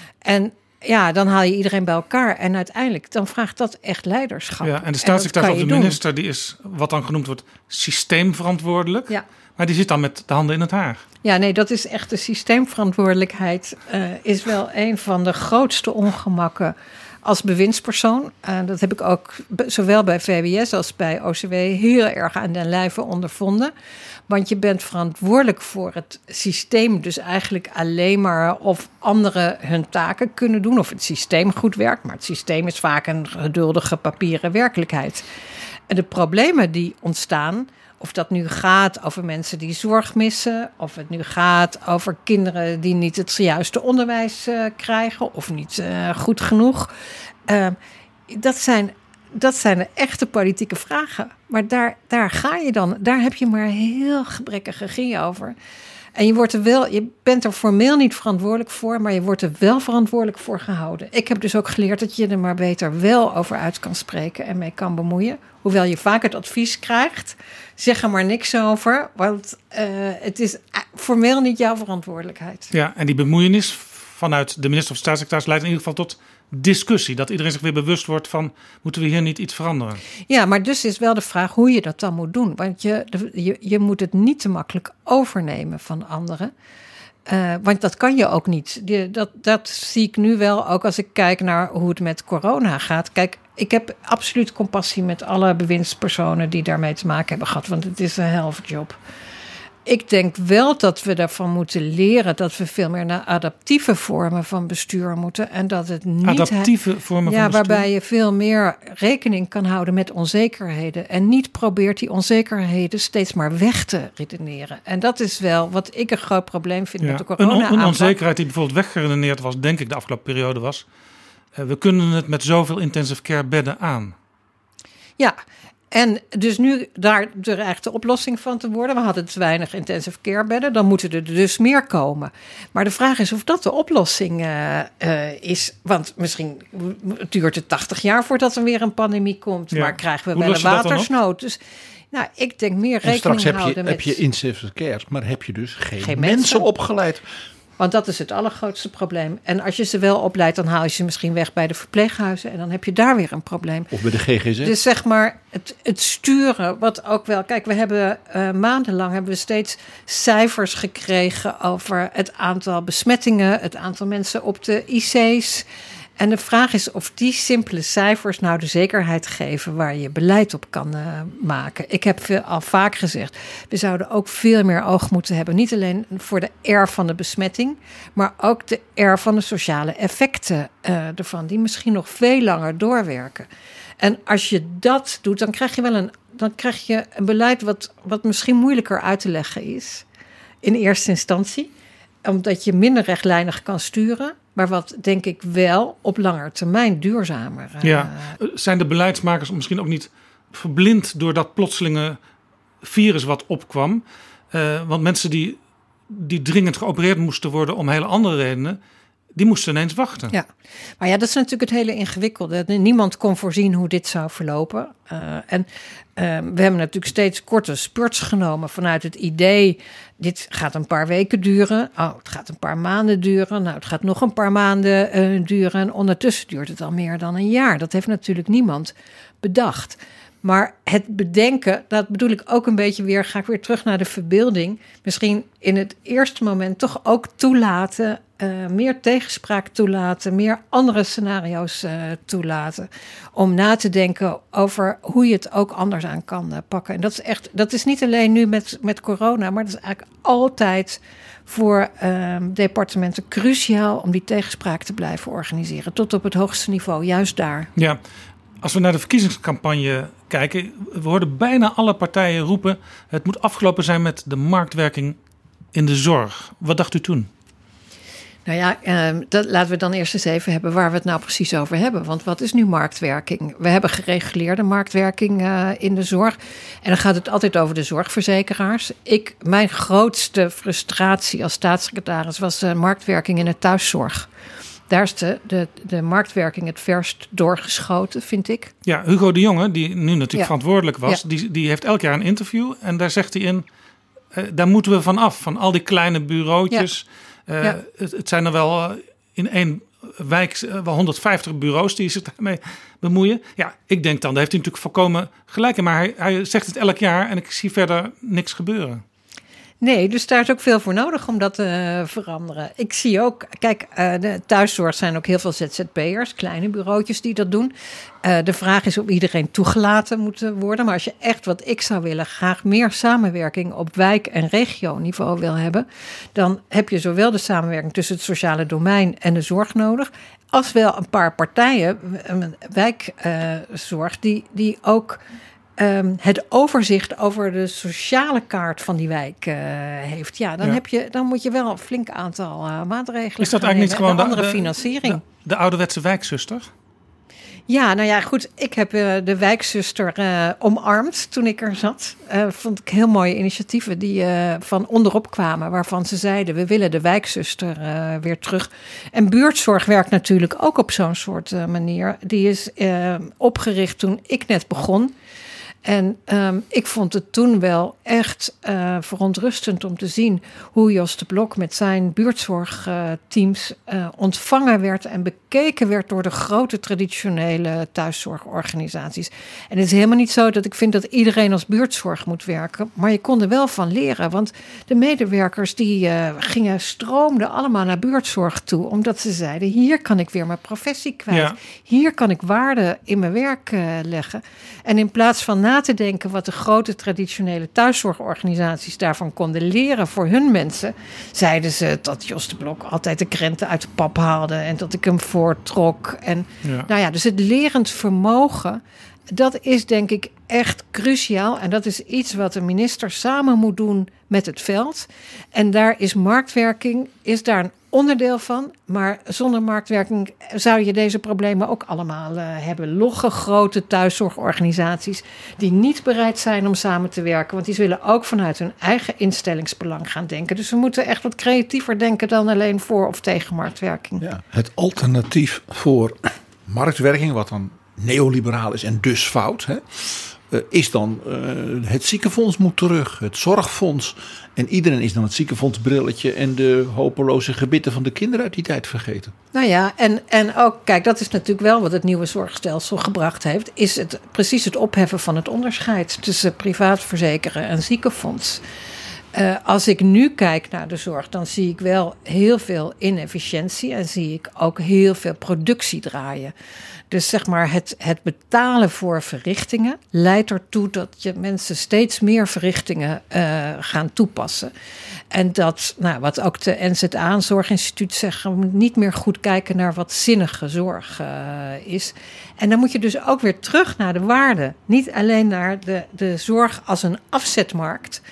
En ja, dan haal je iedereen bij elkaar. En uiteindelijk, dan vraagt dat echt leiderschap. Ja, en de staatssecretaris of de doen. minister, die is wat dan genoemd wordt systeemverantwoordelijk. Ja. Maar die zit dan met de handen in het haar. Ja, nee, dat is echt de systeemverantwoordelijkheid. Uh, is wel een van de grootste ongemakken als bewindspersoon. Uh, dat heb ik ook zowel bij V W S als bij O C W heel erg aan den lijve ondervonden. Want je bent verantwoordelijk voor het systeem. Dus eigenlijk alleen maar of anderen hun taken kunnen doen. Of het systeem goed werkt. Maar het systeem is vaak een geduldige papieren werkelijkheid. En de problemen die ontstaan, of dat nu gaat over mensen die zorg missen, of het nu gaat over kinderen die niet het juiste onderwijs uh, krijgen of niet uh, goed genoeg. Uh, dat zijn, dat zijn de echte politieke vragen. Maar daar, daar ga je dan, daar heb je maar heel gebrekkige regie over. En je, wordt er wel, je bent er formeel niet verantwoordelijk voor, maar je wordt er wel verantwoordelijk voor gehouden. Ik heb dus ook geleerd dat je er maar beter wel over uit kan spreken en mee kan bemoeien. Hoewel je vaak het advies krijgt, zeg er maar niks over, want uh, het is formeel niet jouw verantwoordelijkheid. Ja, en die bemoeienis vanuit de minister of staatssecretaris leidt in ieder geval tot discussie. Dat iedereen zich weer bewust wordt van, moeten we hier niet iets veranderen? Ja, maar dus is wel de vraag hoe je dat dan moet doen. Want je, je, je moet het niet te makkelijk overnemen van anderen. Uh, want dat kan je ook niet. Die, dat, dat zie ik nu wel, ook als ik kijk naar hoe het met corona gaat. Kijk, ik heb absoluut compassie met alle bewindspersonen die daarmee te maken hebben gehad. Want het is een helftjob. Ik denk wel dat we daarvan moeten leren dat we veel meer naar adaptieve vormen van bestuur moeten. En dat het niet. Adaptieve vormen ja, van bestuur? Waarbij je veel meer rekening kan houden met onzekerheden. En niet probeert die onzekerheden steeds maar weg te redeneren. En dat is wel wat ik een groot probleem vind ja, met de corona-aanpak. Een, een onzekerheid die bijvoorbeeld weggeredeneerd was, denk ik, de afgelopen periode was. Uh, we kunnen het met zoveel intensive care bedden aan. Ja. En dus nu daar er eigenlijk de oplossing van te worden. We hadden te weinig intensive care bedden. Dan moeten er dus meer komen. Maar de vraag is of dat de oplossing uh, uh, is. Want misschien duurt het tachtig jaar voordat er weer een pandemie komt. Ja. Maar krijgen we Hoe wel een watersnood. Dus nou, ik denk meer rekening straks heb je, houden met. heb je intensive care, maar heb je dus geen, geen mensen, mensen opgeleid. Want dat is het allergrootste probleem. En als je ze wel opleidt, dan haal je ze misschien weg bij de verpleeghuizen. En dan heb je daar weer een probleem. Of bij de G G Z. Dus zeg maar, het, het sturen, wat ook wel. Kijk, we hebben uh, maandenlang hebben we steeds cijfers gekregen over het aantal besmettingen, het aantal mensen op de I C's. En de vraag is of die simpele cijfers nou de zekerheid geven waar je beleid op kan uh, maken. Ik heb veel, al vaak gezegd, we zouden ook veel meer oog moeten hebben. Niet alleen voor de R van de besmetting, maar ook de R van de sociale effecten uh, ervan. Die misschien nog veel langer doorwerken. En als je dat doet, dan krijg je wel een, dan krijg je een beleid wat, wat misschien moeilijker uit te leggen is. In eerste instantie. Omdat je minder rechtlijnig kan sturen. Maar wat denk ik wel op lange termijn duurzamer. Uh, ja, zijn de beleidsmakers misschien ook niet verblind door dat plotselinge virus wat opkwam? Uh, want mensen die, die dringend geopereerd moesten worden om hele andere redenen, die moesten ineens wachten. Ja, maar ja, dat is natuurlijk het hele ingewikkelde. Niemand kon voorzien hoe dit zou verlopen. Uh, en uh, we hebben natuurlijk steeds korte spurts genomen vanuit het idee, dit gaat een paar weken duren. Oh, het gaat een paar maanden duren. Nou, het gaat nog een paar maanden uh, duren. En ondertussen duurt het al meer dan een jaar. Dat heeft natuurlijk niemand bedacht. Maar het bedenken, dat bedoel ik ook een beetje weer, ga ik weer terug naar de verbeelding. Misschien in het eerste moment toch ook toelaten uh, meer tegenspraak toelaten, meer andere scenario's uh, toelaten. Om na te denken over hoe je het ook anders aan kan uh, pakken. En dat is echt, dat is niet alleen nu met, met corona, maar dat is eigenlijk altijd voor uh, departementen cruciaal om die tegenspraak te blijven organiseren. Tot op het hoogste niveau, juist daar. Ja, als we naar de verkiezingscampagne kijken, we hoorden bijna alle partijen roepen: het moet afgelopen zijn met de marktwerking in de zorg. Wat dacht u toen? Nou ja, eh, dat, laten we dan eerst eens even hebben waar we het nou precies over hebben. Want wat is nu marktwerking? We hebben gereguleerde marktwerking uh, in de zorg. En dan gaat het altijd over de zorgverzekeraars. Ik, mijn grootste frustratie als staatssecretaris was uh, marktwerking in de thuiszorg. Daar is de, de, de marktwerking het verst doorgeschoten, vind ik. Ja, Hugo de Jonge, die nu natuurlijk ja. verantwoordelijk was, ja. die, die heeft elk jaar een interview. En daar zegt hij in, uh, daar moeten we van af, van al die kleine bureautjes. Ja. Uh, ja. het, het zijn er wel uh, in één wijk uh, wel honderdvijftig bureaus die zich daarmee bemoeien. Ja, ik denk dan, daar heeft hij natuurlijk volkomen gelijk in. Maar hij, hij zegt het elk jaar en ik zie verder niks gebeuren. Nee, dus daar is ook veel voor nodig om dat te uh, veranderen. Ik zie ook, kijk, uh, de thuiszorg zijn ook heel veel Z Z P'ers, kleine bureautjes die dat doen. Uh, de vraag is of iedereen toegelaten moet worden. Maar als je echt, wat ik zou willen, graag meer samenwerking op wijk- en regioniveau wil hebben, dan heb je zowel de samenwerking tussen het sociale domein en de zorg nodig, als wel een paar partijen, wijkzorg, uh, die, die ook Um, het overzicht over de sociale kaart van die wijk uh, heeft. Ja, dan, ja. Heb je, dan moet je wel een flink aantal uh, maatregelen. Is dat eigenlijk niet gewoon de, de andere de, financiering? De, de ouderwetse wijkzuster? Ja, nou ja, goed. Ik heb uh, de wijkzuster uh, omarmd toen ik er zat. Uh, vond ik heel mooie initiatieven die uh, van onderop kwamen, waarvan ze zeiden: we willen de wijkzuster uh, weer terug. En buurtzorg werkt natuurlijk ook op zo'n soort uh, manier. Die is uh, opgericht toen ik net begon. En um, ik vond het toen wel echt uh, verontrustend om te zien hoe Jos de Blok met zijn buurtzorgteams uh, uh, ontvangen werd en bekeken werd door de grote traditionele thuiszorgorganisaties. En het is helemaal niet zo dat ik vind dat iedereen als buurtzorg moet werken, maar je kon er wel van leren, want de medewerkers die uh, gingen, stroomden allemaal naar buurtzorg toe, omdat ze zeiden: hier kan ik weer mijn professie kwijt, ja. Hier kan ik waarde in mijn werk uh, leggen. En in plaats van na te denken wat de grote traditionele thuiszorgorganisaties daarvan konden leren voor hun mensen, zeiden ze dat Jos de Blok altijd de krenten uit de pap haalde en dat ik hem voortrok. En ja. nou ja, dus het lerend vermogen, dat is denk ik echt cruciaal. En dat is iets wat de minister samen moet doen met het veld. En daar is marktwerking, is daar een onderdeel van. Maar zonder marktwerking zou je deze problemen ook allemaal uh, hebben. Logge grote thuiszorgorganisaties die niet bereid zijn om samen te werken. Want die willen ook vanuit hun eigen instellingsbelang gaan denken. Dus we moeten echt wat creatiever denken dan alleen voor of tegen marktwerking. Ja, het alternatief voor marktwerking, wat dan neoliberaal is en dus fout, hè, uh, is dan uh, het ziekenfonds moet terug, het zorgfonds. En iedereen is dan het ziekenfondsbrilletje en de hopeloze gebitten van de kinderen uit die tijd vergeten. Nou ja, en, en ook, kijk, dat is natuurlijk wel wat het nieuwe zorgstelsel gebracht heeft, is het precies het opheffen van het onderscheid tussen privaat verzekeren en ziekenfonds. Uh, als ik nu kijk naar de zorg, dan zie ik wel heel veel inefficiëntie en zie ik ook heel veel productie draaien. Dus zeg maar het, het betalen voor verrichtingen leidt ertoe dat je mensen steeds meer verrichtingen uh, gaan toepassen. En dat, nou, wat ook de N Z A, een zorginstituut, zegt, we moeten niet meer goed kijken naar wat zinnige zorg uh, is. En dan moet je dus ook weer terug naar de waarde. Niet alleen naar de, de zorg als een afzetmarkt.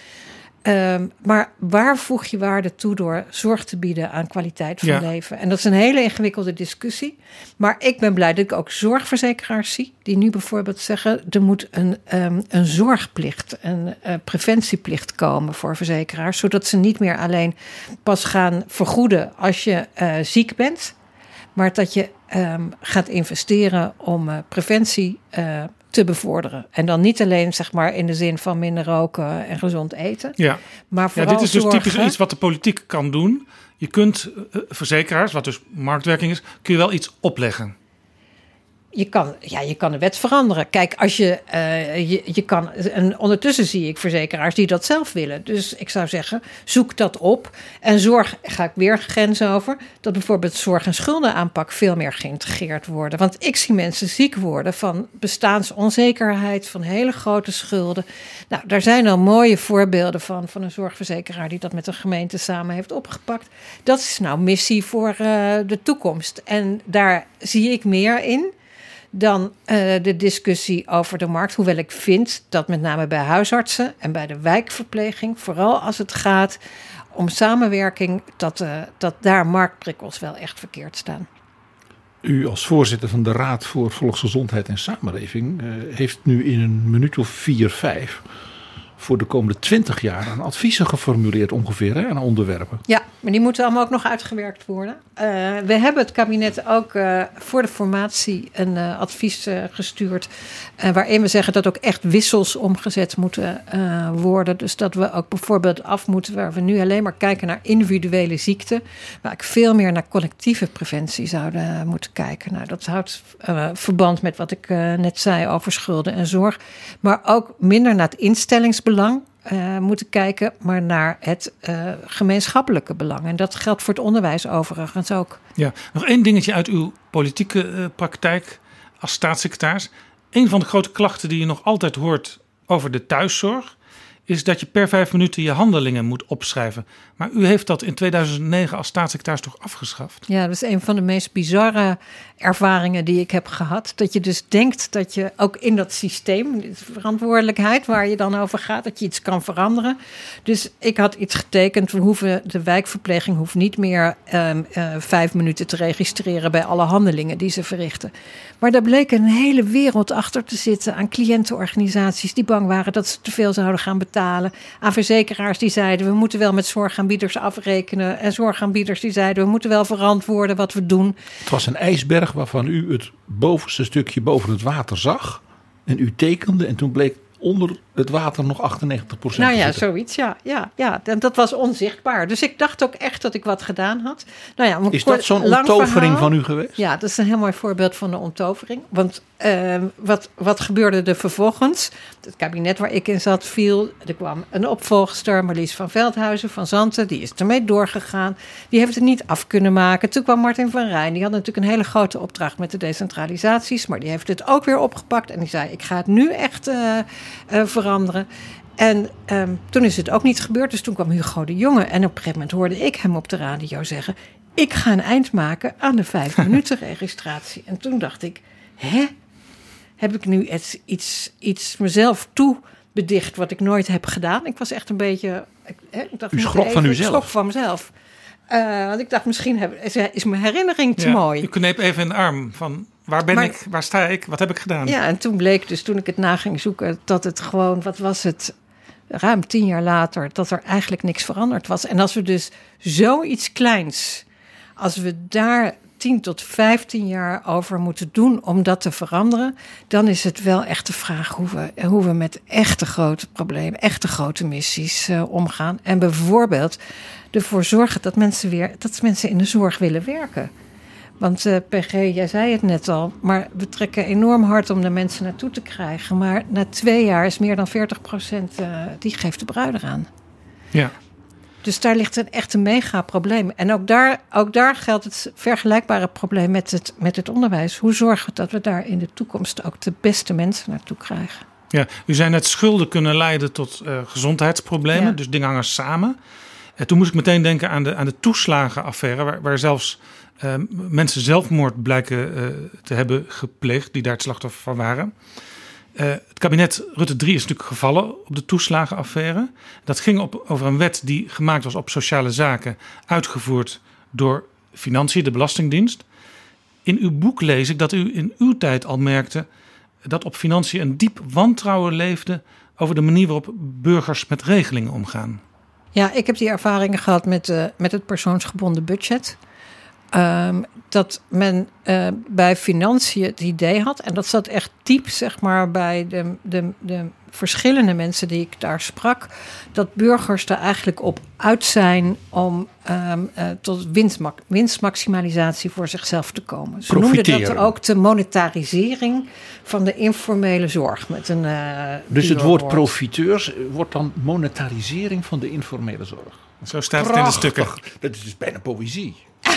Um, maar waar voeg je waarde toe door zorg te bieden aan kwaliteit van ja. leven? En dat is een hele ingewikkelde discussie. Maar ik ben blij dat ik ook zorgverzekeraars zie, die nu bijvoorbeeld zeggen, er moet een, um, een zorgplicht, een uh, preventieplicht komen voor verzekeraars, zodat ze niet meer alleen pas gaan vergoeden als je uh, ziek bent, maar dat je um, gaat investeren om uh, preventie uh, te bevorderen. En dan niet alleen zeg maar in de zin van minder roken en gezond eten. Ja, maar vooral ja, dit is dus zorgen. typisch iets wat de politiek kan doen. Je kunt uh, verzekeraars, wat dus marktwerking is, kun je wel iets opleggen. je kan, ja, je kan de wet veranderen. Kijk, als je, uh, je, je kan... En ondertussen zie ik verzekeraars die dat zelf willen. Dus ik zou zeggen, zoek dat op. En zorg, ga ik weer grenzen over... dat bijvoorbeeld zorg- en schuldenaanpak veel meer geïntegreerd worden. Want ik zie mensen ziek worden van bestaansonzekerheid... van hele grote schulden. Nou, daar zijn al mooie voorbeelden van... van een zorgverzekeraar die dat met een gemeente samen heeft opgepakt. Dat is nou missie voor uh, de toekomst. En daar zie ik meer in... dan uh, de discussie over de markt. Hoewel ik vind dat met name bij huisartsen en bij de wijkverpleging... vooral als het gaat om samenwerking... dat, uh, dat daar marktprikkels wel echt verkeerd staan. U als voorzitter van de Raad voor Volksgezondheid en Samenleving... Uh, heeft nu in een minuut of vier, vijf... voor de komende twintig jaar aan adviezen geformuleerd ongeveer, hè, aan onderwerpen. Ja, maar die moeten allemaal ook nog uitgewerkt worden. Uh, we hebben het kabinet ook uh, voor de formatie een uh, advies uh, gestuurd... Uh, waarin we zeggen dat ook echt wissels omgezet moeten uh, worden. Dus dat we ook bijvoorbeeld af moeten... waar we nu alleen maar kijken naar individuele ziekten... waar ik veel meer naar collectieve preventie zouden uh, moeten kijken. Nou, dat houdt uh, verband met wat ik uh, net zei over schulden en zorg. Maar ook minder naar het instellingsbelang... Uh, moeten kijken, maar naar het uh, gemeenschappelijke belang. En dat geldt voor het onderwijs overigens ook. Ja, nog één dingetje uit uw politieke uh, praktijk als staatssecretaris. Een van de grote klachten die je nog altijd hoort over de thuiszorg... is dat je per vijf minuten je handelingen moet opschrijven. Maar u heeft dat in tweeduizend negen als staatssecretaris toch afgeschaft? Ja, dat is een van de meest bizarre ervaringen die ik heb gehad. Dat je dus denkt dat je ook in dat systeem, de verantwoordelijkheid waar je dan over gaat, dat je iets kan veranderen. Dus ik had iets getekend. We hoeven, de wijkverpleging hoeft niet meer um, uh, vijf minuten te registreren bij alle handelingen die ze verrichten. Maar daar bleek een hele wereld achter te zitten aan cliëntenorganisaties die bang waren dat ze te veel zouden gaan betalen. Aan verzekeraars die zeiden we moeten wel met zorgaanbieders afrekenen. En zorgaanbieders die zeiden we moeten wel verantwoorden wat we doen. Het was een ijsberg waarvan u het bovenste stukje boven het water zag. En u tekende en toen bleek onder het water nog achtennegentig procent nou te ja, zitten. zoiets, ja, ja, ja. En dat was onzichtbaar. Dus ik dacht ook echt dat ik wat gedaan had. Nou ja, is dat zo'n onttovering verhaal van u geweest? Ja, dat is een heel mooi voorbeeld van de onttovering. Want uh, wat, wat gebeurde er vervolgens? Het kabinet waar ik in zat viel. Er kwam een opvolgster, Marlies van Veldhuizen van Zanten. Die is ermee doorgegaan. Die heeft het niet af kunnen maken. Toen kwam Martin van Rijn. Die had natuurlijk een hele grote opdracht met de decentralisaties. Maar die heeft het ook weer opgepakt. En die zei, ik ga het nu echt uh, uh, veranderen. En um, toen is het ook niet gebeurd. Dus toen kwam Hugo de Jonge. En op een gegeven moment hoorde ik hem op de radio zeggen, ik ga een eind maken aan de vijf minuten registratie. En toen dacht ik, hè? Heb ik nu iets, iets, iets mezelf toebedicht wat ik nooit heb gedaan? Ik was echt een beetje... Ik, hè, ik dacht, U schrok even, van uzelf? Ik schrok van mezelf. Uh, want ik dacht, misschien heb, is, is mijn herinnering te ja, mooi. U kneep even in de arm van, waar ben maar, ik, waar sta ik, wat heb ik gedaan? Ja, en toen bleek dus, toen ik het na ging zoeken, dat het gewoon, wat was het, ruim tien jaar later, dat er eigenlijk niks veranderd was. En als we dus zoiets kleins, als we daar tien tot vijftien jaar over moeten doen om dat te veranderen, dan is het wel echt de vraag hoe we, hoe we met echte grote problemen, echte grote missies uh, omgaan. En bijvoorbeeld ervoor zorgen dat mensen weer, dat mensen in de zorg willen werken. Want uh, P G, jij zei het net al, maar we trekken enorm hard om de mensen naartoe te krijgen. Maar na twee jaar is meer dan veertig procent, uh, die geeft de bruid eraan. Ja. Dus daar ligt een echt een mega probleem. En ook daar, ook daar geldt het vergelijkbare probleem met het, met het onderwijs. Hoe zorgen we dat we daar in de toekomst ook de beste mensen naartoe krijgen? Ja, u zei net, schulden kunnen leiden tot uh, gezondheidsproblemen. Ja. Dus dingen hangen samen. En toen moest ik meteen denken aan de, aan de toeslagenaffaire, waar, waar zelfs uh, mensen zelfmoord blijken uh, te hebben gepleegd, die daar het slachtoffer van waren. Uh, het kabinet Rutte drie is natuurlijk gevallen op de toeslagenaffaire. Dat ging op, over een wet die gemaakt was op sociale zaken, uitgevoerd door Financiën, de Belastingdienst. In uw boek lees ik dat u in uw tijd al merkte dat op Financiën een diep wantrouwen leefde over de manier waarop burgers met regelingen omgaan. Ja, ik heb die ervaringen gehad met, uh, met het persoonsgebonden budget. Um, dat men uh, bij Financiën het idee had, en dat zat echt diep zeg maar bij de, de, de verschillende mensen die ik daar sprak, dat burgers er eigenlijk op uit zijn om um, uh, tot winstmak- winstmaximalisatie voor zichzelf te komen. Ze noemden dat ook de monetarisering van de informele zorg. Met een, uh, dus het woord woord. profiteurs wordt dan monetarisering van de informele zorg. Zo staat het in de stukken. Dat is dus bijna poëzie.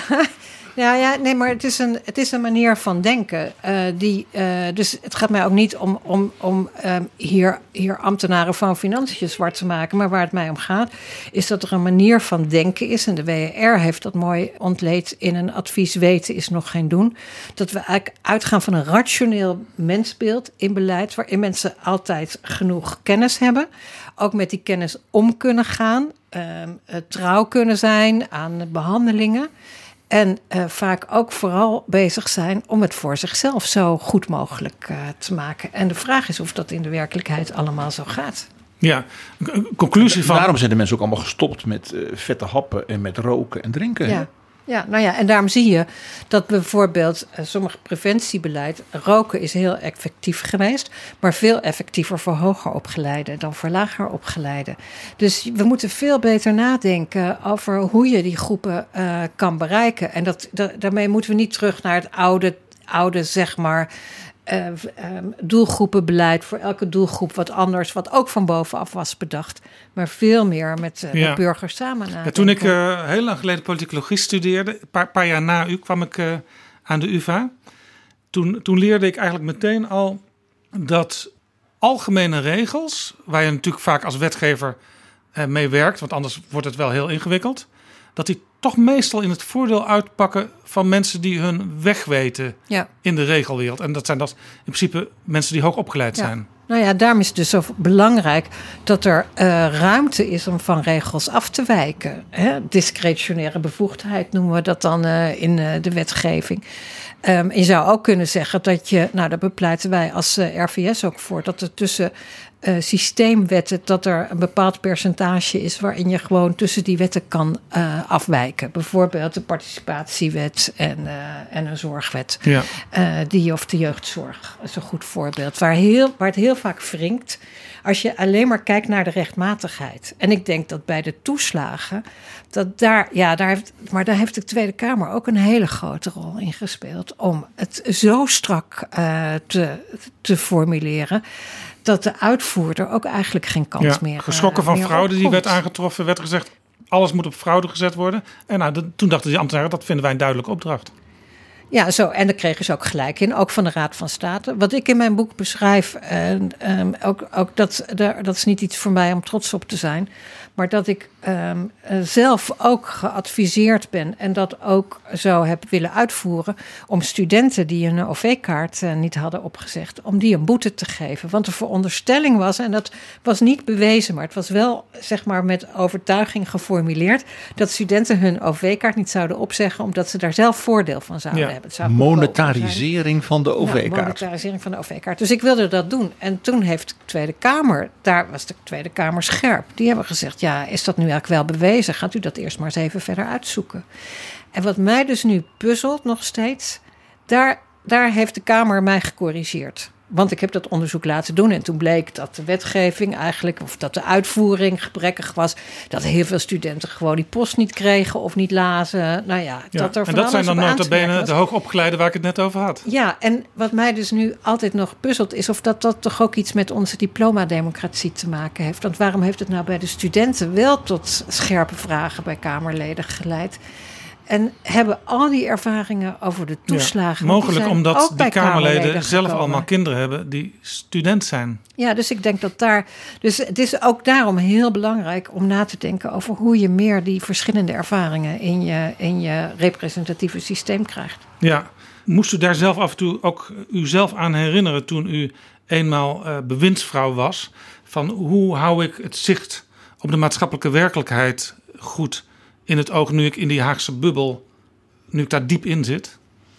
Ja, ja, nee, maar het is een, het is een manier van denken. Uh, die, uh, dus het gaat mij ook niet om, om, om um, hier, hier ambtenaren van financiën zwart te maken. Maar waar het mij om gaat, is dat er een manier van denken is. En de W E R heeft dat mooi ontleed in een advies weten is nog geen doen. Dat we eigenlijk uitgaan van een rationeel mensbeeld in beleid, waarin mensen altijd genoeg kennis hebben. Ook met die kennis om kunnen gaan. Um, trouw kunnen zijn aan behandelingen. En uh, vaak ook vooral bezig zijn om het voor zichzelf zo goed mogelijk uh, te maken. En de vraag is of dat in de werkelijkheid allemaal zo gaat. Ja, een conclusie van... Daarom zijn de mensen ook allemaal gestopt met uh, vette happen en met roken en drinken. Ja. Ja, nou ja, en daarom zie je dat bijvoorbeeld uh, sommige preventiebeleid, roken is heel effectief geweest, maar veel effectiever voor hoger opgeleiden dan voor lager opgeleiden. Dus we moeten veel beter nadenken over hoe je die groepen uh, kan bereiken. En dat, da- daarmee moeten we niet terug naar het oude, oude zeg maar, Uh, um, doelgroepenbeleid voor elke doelgroep wat anders, wat ook van bovenaf was bedacht, maar veel meer met, uh, Ja. met burgers samen nadenken. Ja, toen ik uh, heel lang geleden politicologie studeerde, een paar, paar jaar na u kwam ik uh, aan de U vA. Toen, toen leerde ik eigenlijk meteen al dat algemene regels, waar je natuurlijk vaak als wetgever uh, mee werkt, want anders wordt het wel heel ingewikkeld, dat die toch meestal in het voordeel uitpakken van mensen die hun weg weten ja. in de regelwereld. En dat zijn dat in principe mensen die hoog opgeleid ja. zijn. Nou ja, daarom is het dus zo belangrijk dat er uh, ruimte is om van regels af te wijken. Hè? Discretionaire bevoegdheid noemen we dat dan uh, in uh, de wetgeving. Um, je zou ook kunnen zeggen dat je, nou daar bepleiten wij als uh, R V S ook voor, dat er tussen uh, systeemwetten, dat er een bepaald percentage is waarin je gewoon tussen die wetten kan uh, afwijken. Bijvoorbeeld de participatiewet en, uh, en een zorgwet. Ja. Uh, die of de jeugdzorg is een goed voorbeeld. Waar, heel, waar het heel vaak wringt als je alleen maar kijkt naar de rechtmatigheid. En ik denk dat bij de toeslagen, dat daar, ja, daar heeft, maar daar heeft de Tweede Kamer ook een hele grote rol in gespeeld om het zo strak uh, te, te formuleren dat de uitvoerder ook eigenlijk geen kans Ja, meer geschrokken uh, van meer fraude die opkomt. werd aangetroffen, werd gezegd alles moet op fraude gezet worden. En nou, de, toen dachten die ambtenaren, dat vinden wij een duidelijke opdracht. Ja, zo, en daar kregen ze ook gelijk in, ook van de Raad van State. Wat ik in mijn boek beschrijf, en, um, ook, ook dat, dat is niet iets voor mij om trots op te zijn, maar dat ik um, zelf ook geadviseerd ben en dat ook zo heb willen uitvoeren om studenten die een O V-kaart uh, niet hadden opgezegd, om die een boete te geven. Want de veronderstelling was, en dat was niet bewezen, maar het was wel zeg maar met overtuiging geformuleerd, dat studenten hun O V-kaart niet zouden opzeggen omdat ze daar zelf voordeel van zouden Ja. hebben. Het zou Monetarisering van de O V-kaart. Ja, monetarisering van de O V-kaart. Dus ik wilde dat doen. En toen heeft de Tweede Kamer, daar was de Tweede Kamer scherp. Die hebben gezegd, ja, is dat nu eigenlijk wel bewezen? Gaat u dat eerst maar eens even verder uitzoeken. En wat mij dus nu puzzelt nog steeds, daar, daar heeft de Kamer mij gecorrigeerd. Want ik heb dat onderzoek laten doen en toen bleek dat de wetgeving eigenlijk, of dat de uitvoering gebrekkig was, dat heel veel studenten gewoon die post niet kregen of niet lazen. Nou ja, Ja. dat er En van dat zijn alles dan op aan te nota bene merken de was. hoogopgeleiden waar ik het net over had. Ja, en wat mij dus nu altijd nog puzzelt is of dat, dat toch ook iets met onze diplomademocratie te maken heeft. Want waarom heeft het nou bij de studenten wel tot scherpe vragen bij Kamerleden geleid? En hebben al die ervaringen over de toeslagen. Ja, want die mogelijk zijn omdat ook die bij Kamerleden zelf gekomen. allemaal kinderen hebben die student zijn. Ja, dus ik denk dat daar. Dus het is ook daarom heel belangrijk om na te denken over hoe je meer die verschillende ervaringen in je, in je representatieve systeem krijgt. Ja, moest u daar zelf af en toe ook uzelf aan herinneren toen u eenmaal uh, bewindsvrouw was? Van hoe hou ik het zicht op de maatschappelijke werkelijkheid goed in het oog nu ik in die Haagse bubbel, nu ik daar diep in zit?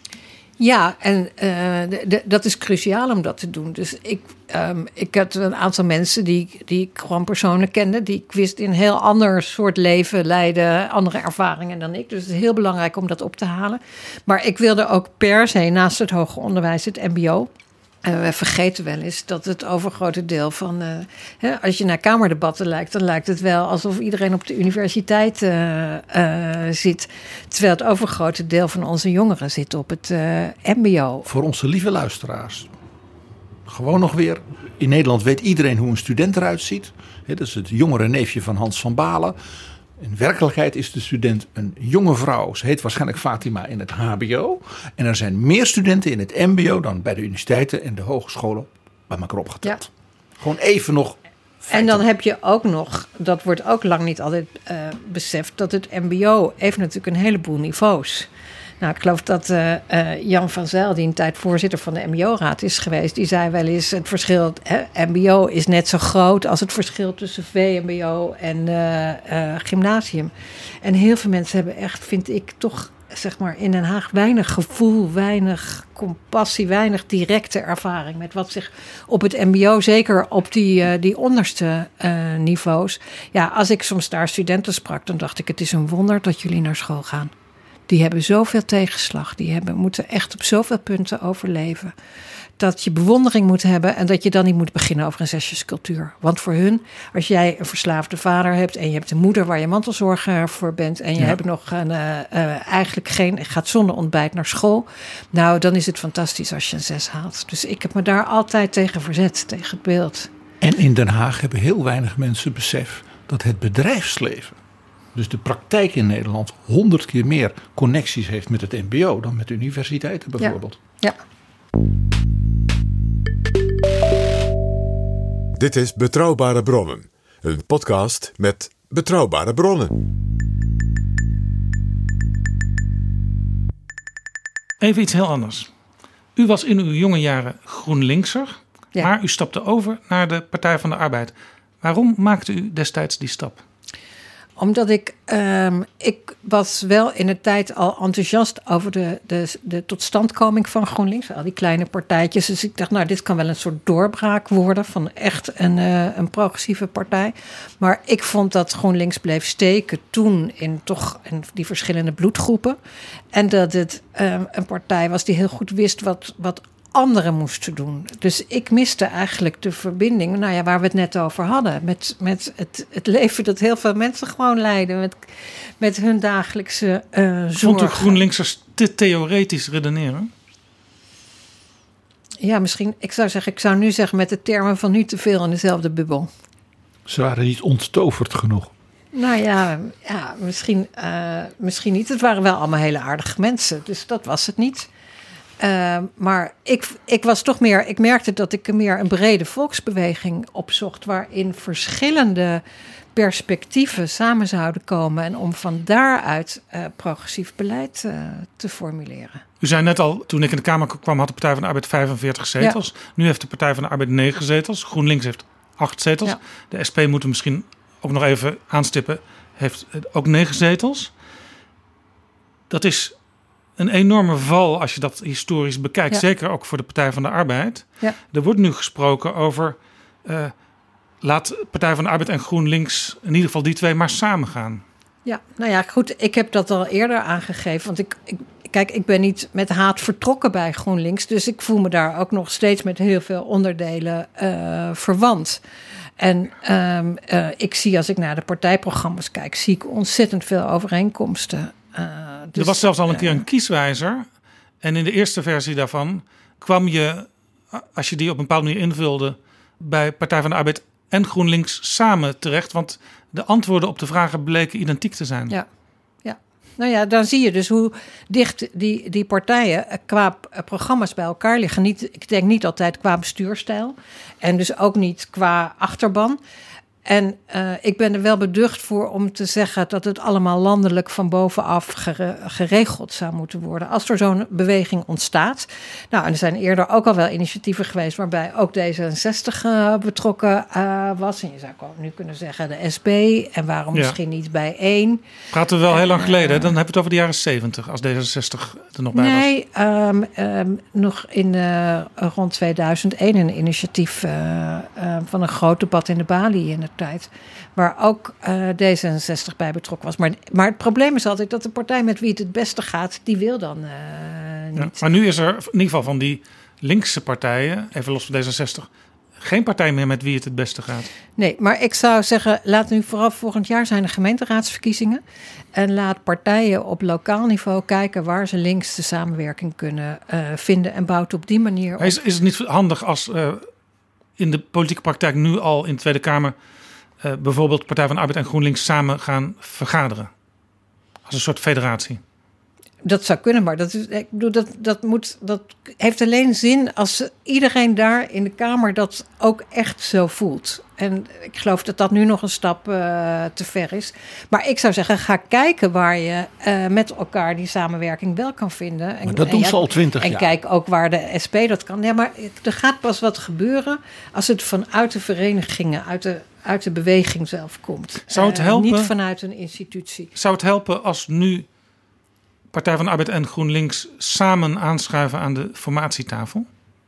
Ja, en uh, de, de, dat is cruciaal om dat te doen. Dus ik, um, ik had een aantal mensen die, die ik gewoon persoonlijk kende, die ik wist in een heel ander soort leven leiden, andere ervaringen dan ik. Dus het is heel belangrijk om dat op te halen. Maar ik wilde ook per se naast het hoger onderwijs het M B O En we vergeten wel eens dat het overgrote deel van... Uh, hè, als je naar kamerdebatten lijkt, dan lijkt het wel alsof iedereen op de universiteit uh, uh, zit. Terwijl het overgrote deel van onze jongeren zit op het uh, mbo. Voor onze lieve luisteraars. Gewoon nog weer. In Nederland weet iedereen hoe een student eruit ziet. He, dat is het jongere neefje van Hans van Balen. In werkelijkheid is de student een jonge vrouw. Ze heet waarschijnlijk Fatima in het hbo. En er zijn meer studenten in het mbo dan bij de universiteiten en de hogescholen bij elkaar opgeteld. Ja. Gewoon even nog. Feiten. En dan heb je ook nog, dat wordt ook lang niet altijd uh, beseft, dat het mbo heeft natuurlijk een heleboel niveaus. Nou, ik geloof dat uh, uh, Jan van Zijl, die een tijd voorzitter van de mbo-raad is geweest, die zei wel eens, het verschil, hè, mbo is net zo groot als het verschil tussen V M B O en uh, uh, gymnasium. En heel veel mensen hebben echt, vind ik, toch, zeg maar, in Den Haag weinig gevoel, weinig compassie, weinig directe ervaring met wat zich op het mbo, zeker op die, uh, die onderste uh, niveaus. Ja, als ik soms daar studenten sprak, dan dacht ik, het is een wonder dat jullie naar school gaan. Die hebben zoveel tegenslag. Die hebben, moeten echt op zoveel punten overleven. Dat je bewondering moet hebben en dat je dan niet moet beginnen over een zesjescultuur. Want voor hun, als jij een verslaafde vader hebt en je hebt een moeder waar je mantelzorger voor bent en je ja. hebt nog een, uh, uh, eigenlijk geen, gaat zonder ontbijt naar school. Nou, dan is het fantastisch als je een zes haalt. Dus ik heb me daar altijd tegen verzet, tegen het beeld. En in Den Haag hebben heel weinig mensen besef dat het bedrijfsleven, dus de praktijk in Nederland, honderd keer meer connecties heeft met het mbo dan met de universiteiten bijvoorbeeld. Ja. ja. Dit is Betrouwbare Bronnen, een podcast met betrouwbare bronnen. Even iets heel anders. U was in uw jonge jaren GroenLinkser, ja. maar u stapte over naar de Partij van de Arbeid. Waarom maakte u destijds die stap? Omdat ik, um, ik was wel in de tijd al enthousiast over de, de, de totstandkoming van GroenLinks. Al die kleine partijtjes. Dus ik dacht, nou, dit kan wel een soort doorbraak worden van echt een, uh, een progressieve partij. Maar ik vond dat GroenLinks bleef steken toen in toch in die verschillende bloedgroepen. En dat het um, een partij was die heel goed wist wat, wat anderen moesten doen. Dus ik miste eigenlijk de verbinding, nou ja, waar we het net over hadden, met, met het, het leven dat heel veel mensen gewoon leiden, met, met hun dagelijkse uh, zorgen. Vond u GroenLinksers te theoretisch redeneren? Ja, misschien, ik zou zeggen, ik zou nu zeggen met de termen van nu te veel in dezelfde bubbel. Ze waren niet onttoverd genoeg. Nou ja, ja misschien, uh, misschien niet. Het waren wel allemaal hele aardige mensen, dus dat was het niet. Uh, maar ik, ik was toch meer, ik merkte dat ik meer een brede volksbeweging opzocht, waarin verschillende perspectieven samen zouden komen en om van daaruit uh, progressief beleid uh, te formuleren. U zei net al, toen ik in de Kamer kwam, had de Partij van de Arbeid vijfenveertig zetels. Ja. Nu heeft de Partij van de Arbeid negen zetels. GroenLinks heeft acht zetels. Ja. De S P moeten we misschien ook nog even aanstippen, heeft ook negen zetels. Dat is een enorme val als je dat historisch bekijkt. Ja. Zeker ook voor de Partij van de Arbeid. Ja. Er wordt nu gesproken over Uh, laat Partij van de Arbeid en GroenLinks, in ieder geval die twee, maar samen gaan. Ja, nou ja, goed. Ik heb dat al eerder aangegeven. Want ik, ik, kijk, ik ben niet met haat vertrokken bij GroenLinks. Dus ik voel me daar ook nog steeds met heel veel onderdelen uh, verwant. En um, uh, ik zie, als ik naar de partijprogramma's kijk, zie ik ontzettend veel overeenkomsten. Uh, dus, er was zelfs al een keer een kieswijzer. En in de eerste versie daarvan kwam je, als je die op een bepaalde manier invulde, bij Partij van de Arbeid en GroenLinks samen terecht. Want de antwoorden op de vragen bleken identiek te zijn. Ja, ja. Nou ja, dan zie je dus hoe dicht die, die partijen qua programma's bij elkaar liggen. Niet, ik denk niet altijd qua bestuurstijl. En dus ook niet qua achterban. En uh, ik ben er wel beducht voor om te zeggen dat het allemaal landelijk van bovenaf gere, geregeld zou moeten worden. Als er zo'n beweging ontstaat. Nou, en er zijn eerder ook al wel initiatieven geweest waarbij ook D zesenzestig uh, betrokken uh, was. En je zou nu kunnen zeggen de S P. En waarom ja. misschien niet bij één. Praten we wel en, heel lang geleden. Dan hebben we het over de jaren zeventig, als D zesenzestig er nog bij nee, was. Nee, um, um, nog in uh, rond tweeduizend één een initiatief uh, uh, van een groot debat in de Bali in het tijd, waar ook uh, D zesenzestig bij betrokken was. Maar, maar het probleem is altijd dat de partij met wie het het beste gaat, die wil dan uh, niet. Ja, maar nu is er in ieder geval van die linkse partijen, even los van D zesenzestig... geen partij meer met wie het het beste gaat. Nee, maar ik zou zeggen, laat nu vooral volgend jaar zijn de gemeenteraadsverkiezingen. En laat partijen op lokaal niveau kijken waar ze links de samenwerking kunnen uh, vinden. En bouwt op die manier op. Is, is het niet handig als uh, in de politieke praktijk nu al in de Tweede Kamer... Uh, bijvoorbeeld Partij van de Arbeid en GroenLinks samen gaan vergaderen? Als een soort federatie. Dat zou kunnen, maar dat, is, ik bedoel, dat, dat, moet, dat heeft alleen zin als iedereen daar in de Kamer dat ook echt zo voelt. En ik geloof dat dat nu nog een stap uh, te ver is. Maar ik zou zeggen, ga kijken waar je uh, met elkaar die samenwerking wel kan vinden. En, maar dat en, doen ja, ze al twintig en jaar. En kijk ook waar de S P dat kan. Ja, maar er gaat pas wat gebeuren als het vanuit de verenigingen, uit de, uit de beweging zelf komt. Zou het uh, helpen? Niet vanuit een institutie. Zou het helpen als nu Partij van de Arbeid en GroenLinks samen aanschuiven aan de formatietafel?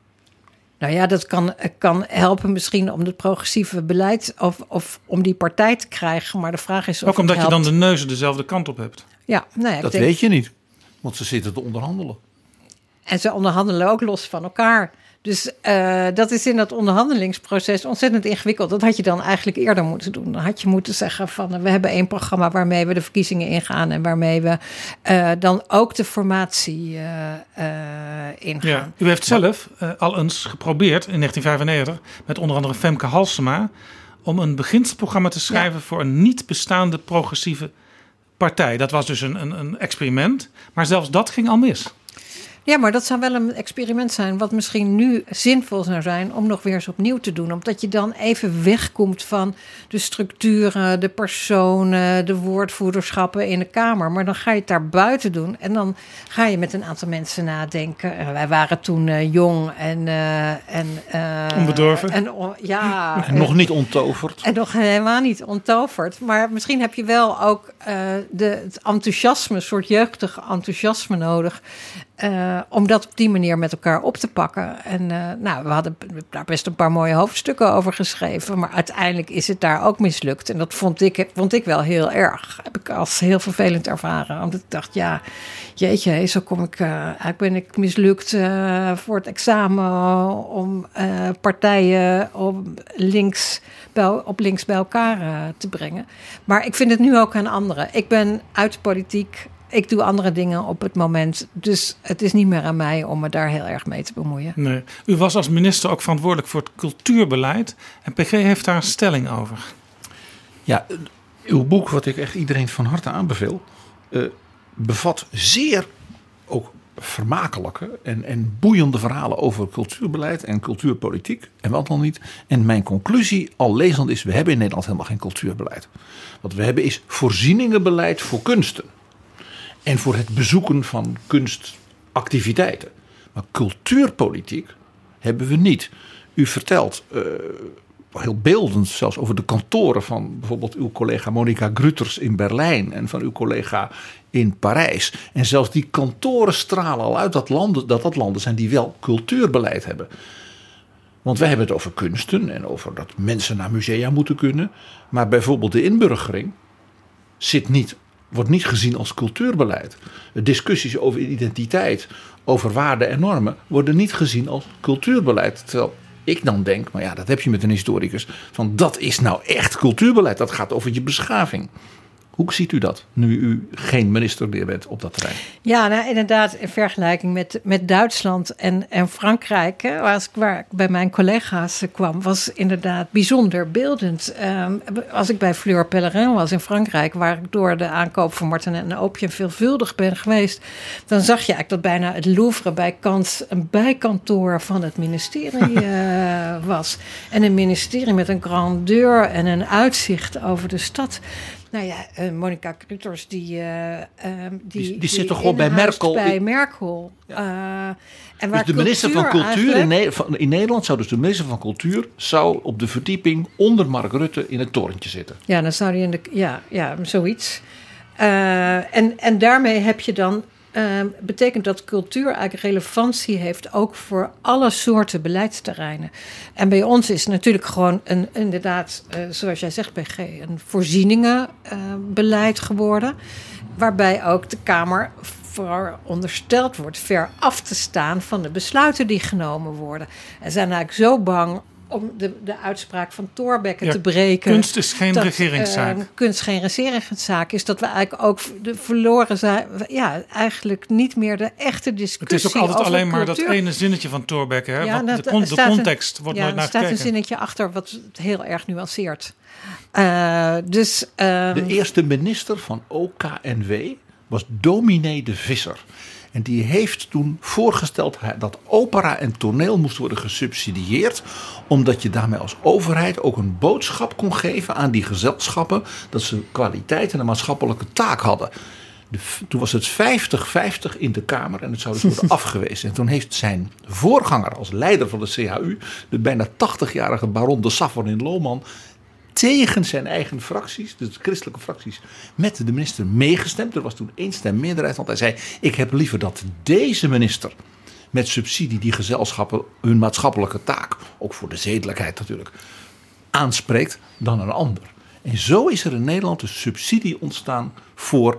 Nou ja, dat kan, kan helpen misschien om het progressieve beleid of, of om die partij te krijgen. Maar de vraag is of ook omdat het je dan helpt. de neuzen dezelfde kant op hebt. Ja, nou ja, Dat ik denk, weet je niet, want ze zitten te onderhandelen. En ze onderhandelen ook los van elkaar. Dus uh, dat is in dat onderhandelingsproces ontzettend ingewikkeld. Dat had je dan eigenlijk eerder moeten doen. Dan had je moeten zeggen van uh, we hebben één programma waarmee we de verkiezingen ingaan. En waarmee we uh, dan ook de formatie uh, uh, ingaan. Ja, u heeft zelf uh, al eens geprobeerd in negentien vijfennegentig met onder andere Femke Halsema om een beginselprogramma te schrijven ja. voor een niet bestaande progressieve partij. Dat was dus een, een, een experiment. Maar zelfs dat ging al mis. Ja, maar dat zou wel een experiment zijn wat misschien nu zinvol zou zijn om nog weer eens opnieuw te doen. Omdat je dan even wegkomt van de structuren, de personen, de woordvoerderschappen in de Kamer. Maar dan ga je het daar buiten doen en dan ga je met een aantal mensen nadenken. Uh, wij waren toen uh, jong en... Uh, en uh, Onbedorven. En, on, ja, en nog niet onttoverd. En nog helemaal niet onttoverd. Maar misschien heb je wel ook uh, de, het enthousiasme, een soort jeugdig enthousiasme nodig. Uh, om dat op die manier met elkaar op te pakken. En uh, nou, we hadden daar best een paar mooie hoofdstukken over geschreven. Maar uiteindelijk is het daar ook mislukt. En dat vond ik, vond ik wel heel erg. Heb ik als heel vervelend ervaren. Omdat ik dacht, ja, jeetje, zo kom ik... Uh, eigenlijk ben ik mislukt uh, voor het examen om uh, partijen om links, bij, op links bij elkaar uh, te brengen. Maar ik vind het nu ook aan anderen. Ik ben uit de politiek... Ik doe andere dingen op het moment. Dus het is niet meer aan mij om me daar heel erg mee te bemoeien. Nee. U was als minister ook verantwoordelijk voor het cultuurbeleid. En P G heeft daar een stelling over. Ja, uw boek, wat ik echt iedereen van harte aanbeveel... Uh, bevat zeer ook vermakelijke en, en boeiende verhalen over cultuurbeleid en cultuurpolitiek. En wat dan niet. En mijn conclusie al lezend is... we hebben in Nederland helemaal geen cultuurbeleid. Wat we hebben is voorzieningenbeleid voor kunsten. En voor het bezoeken van kunstactiviteiten. Maar cultuurpolitiek hebben we niet. U vertelt uh, heel beeldend zelfs over de kantoren van bijvoorbeeld uw collega Monica Grütters in Berlijn. En van uw collega in Parijs. En zelfs die kantoren stralen al uit dat landen, dat dat landen zijn die wel cultuurbeleid hebben. Want wij hebben het over kunsten en over dat mensen naar musea moeten kunnen. Maar bijvoorbeeld de inburgering zit niet... wordt niet gezien als cultuurbeleid. Discussies over identiteit, over waarden en normen... worden niet gezien als cultuurbeleid. Terwijl ik dan denk, maar ja, dat heb je met een historicus... van dat is nou echt cultuurbeleid. Dat gaat over je beschaving. Hoe ziet u dat, nu u geen minister meer bent op dat terrein? Ja, nou inderdaad, in vergelijking met, met Duitsland en, en Frankrijk... Hè, waar, ik, waar ik bij mijn collega's kwam, was inderdaad bijzonder beeldend. Um, als ik bij Fleur Pellerin was in Frankrijk... waar ik door de aankoop van Martin en Opium veelvuldig ben geweest... dan zag je eigenlijk dat bijna het Louvre bij Kans... een bijkantoor van het ministerie uh, was. En een ministerie met een grandeur en een uitzicht over de stad... Nou ja, uh, Monica Grütters, die, uh, uh, die, die, die, die zit toch gewoon bij Merkel? Bij Merkel. Ja. Uh, en waar dus de minister van Cultuur eigenlijk... in, ne- van, in Nederland zou dus de minister van Cultuur... zou op de verdieping onder Mark Rutte in het torentje zitten. Ja, dan zou hij in de... Ja, ja zoiets. Uh, en, en daarmee heb je dan... Uh, betekent dat cultuur eigenlijk relevantie heeft ook voor alle soorten beleidsterreinen. En bij ons is het natuurlijk gewoon een, inderdaad, uh, zoals jij zegt, P G, een voorzieningenbeleid uh, geworden. Waarbij ook de Kamer verondersteld wordt ver af te staan van de besluiten die genomen worden. En zijn eigenlijk zo bang om de, de uitspraak van Thorbecke ja, te breken. Kunst is geen dat, regeringszaak. Uh, kunst geen regeringszaak is dat we eigenlijk ook de verloren zijn. Ja, eigenlijk niet meer de echte discussie. Het is ook altijd over alleen maar cultuur. dat ene zinnetje van Thorbecke. Hè? Ja, Want de, con- de context een, wordt ja, nooit naar gekeken. Er staat een zinnetje achter wat het heel erg nuanceert. Uh, dus, um, de eerste minister van O K N W was dominee de Visser. En die heeft toen voorgesteld dat opera en toneel moest worden gesubsidieerd. Omdat je daarmee als overheid ook een boodschap kon geven aan die gezelschappen. Dat ze kwaliteit en een maatschappelijke taak hadden. De, toen was het vijftig vijftig in de Kamer en het zou dus worden afgewezen. En toen heeft zijn voorganger als leider van de C H U, de bijna tachtigjarige baron de Safferin Lohman, tegen zijn eigen fracties, de christelijke fracties, met de minister meegestemd. Er was toen één stem meerderheid, want hij zei: ik heb liever dat deze minister met subsidie die gezelschappen hun maatschappelijke taak, ook voor de zedelijkheid natuurlijk, aanspreekt dan een ander. En zo is er in Nederland een subsidie ontstaan voor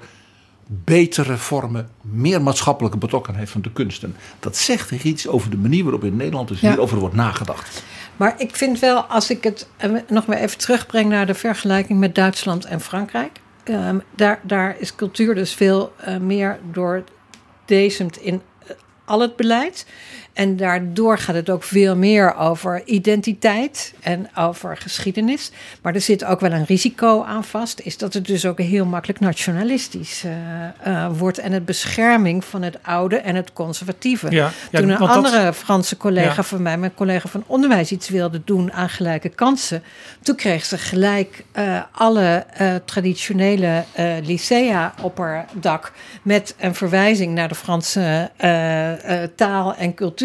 betere vormen, meer maatschappelijke betrokkenheid van de kunsten. Dat zegt iets over de manier waarop in Nederland dus ja. hierover wordt nagedacht. Maar ik vind wel, als ik het nog maar even terugbreng naar de vergelijking met Duitsland en Frankrijk. Um, daar, daar is cultuur dus veel uh, meer doordezemd in uh, al het beleid. En daardoor gaat het ook veel meer over identiteit en over geschiedenis. Maar er zit ook wel een risico aan vast. Is dat het dus ook heel makkelijk nationalistisch uh, uh, wordt. En het bescherming van het oude en het conservatieve. Ja, ja, Toen een andere dat... Franse collega ja. van mij, mijn collega van onderwijs, iets wilde doen aan gelijke kansen. Toen kreeg ze gelijk uh, alle uh, traditionele uh, lycea op haar dak. Met een verwijzing naar de Franse uh, uh, taal en cultuur.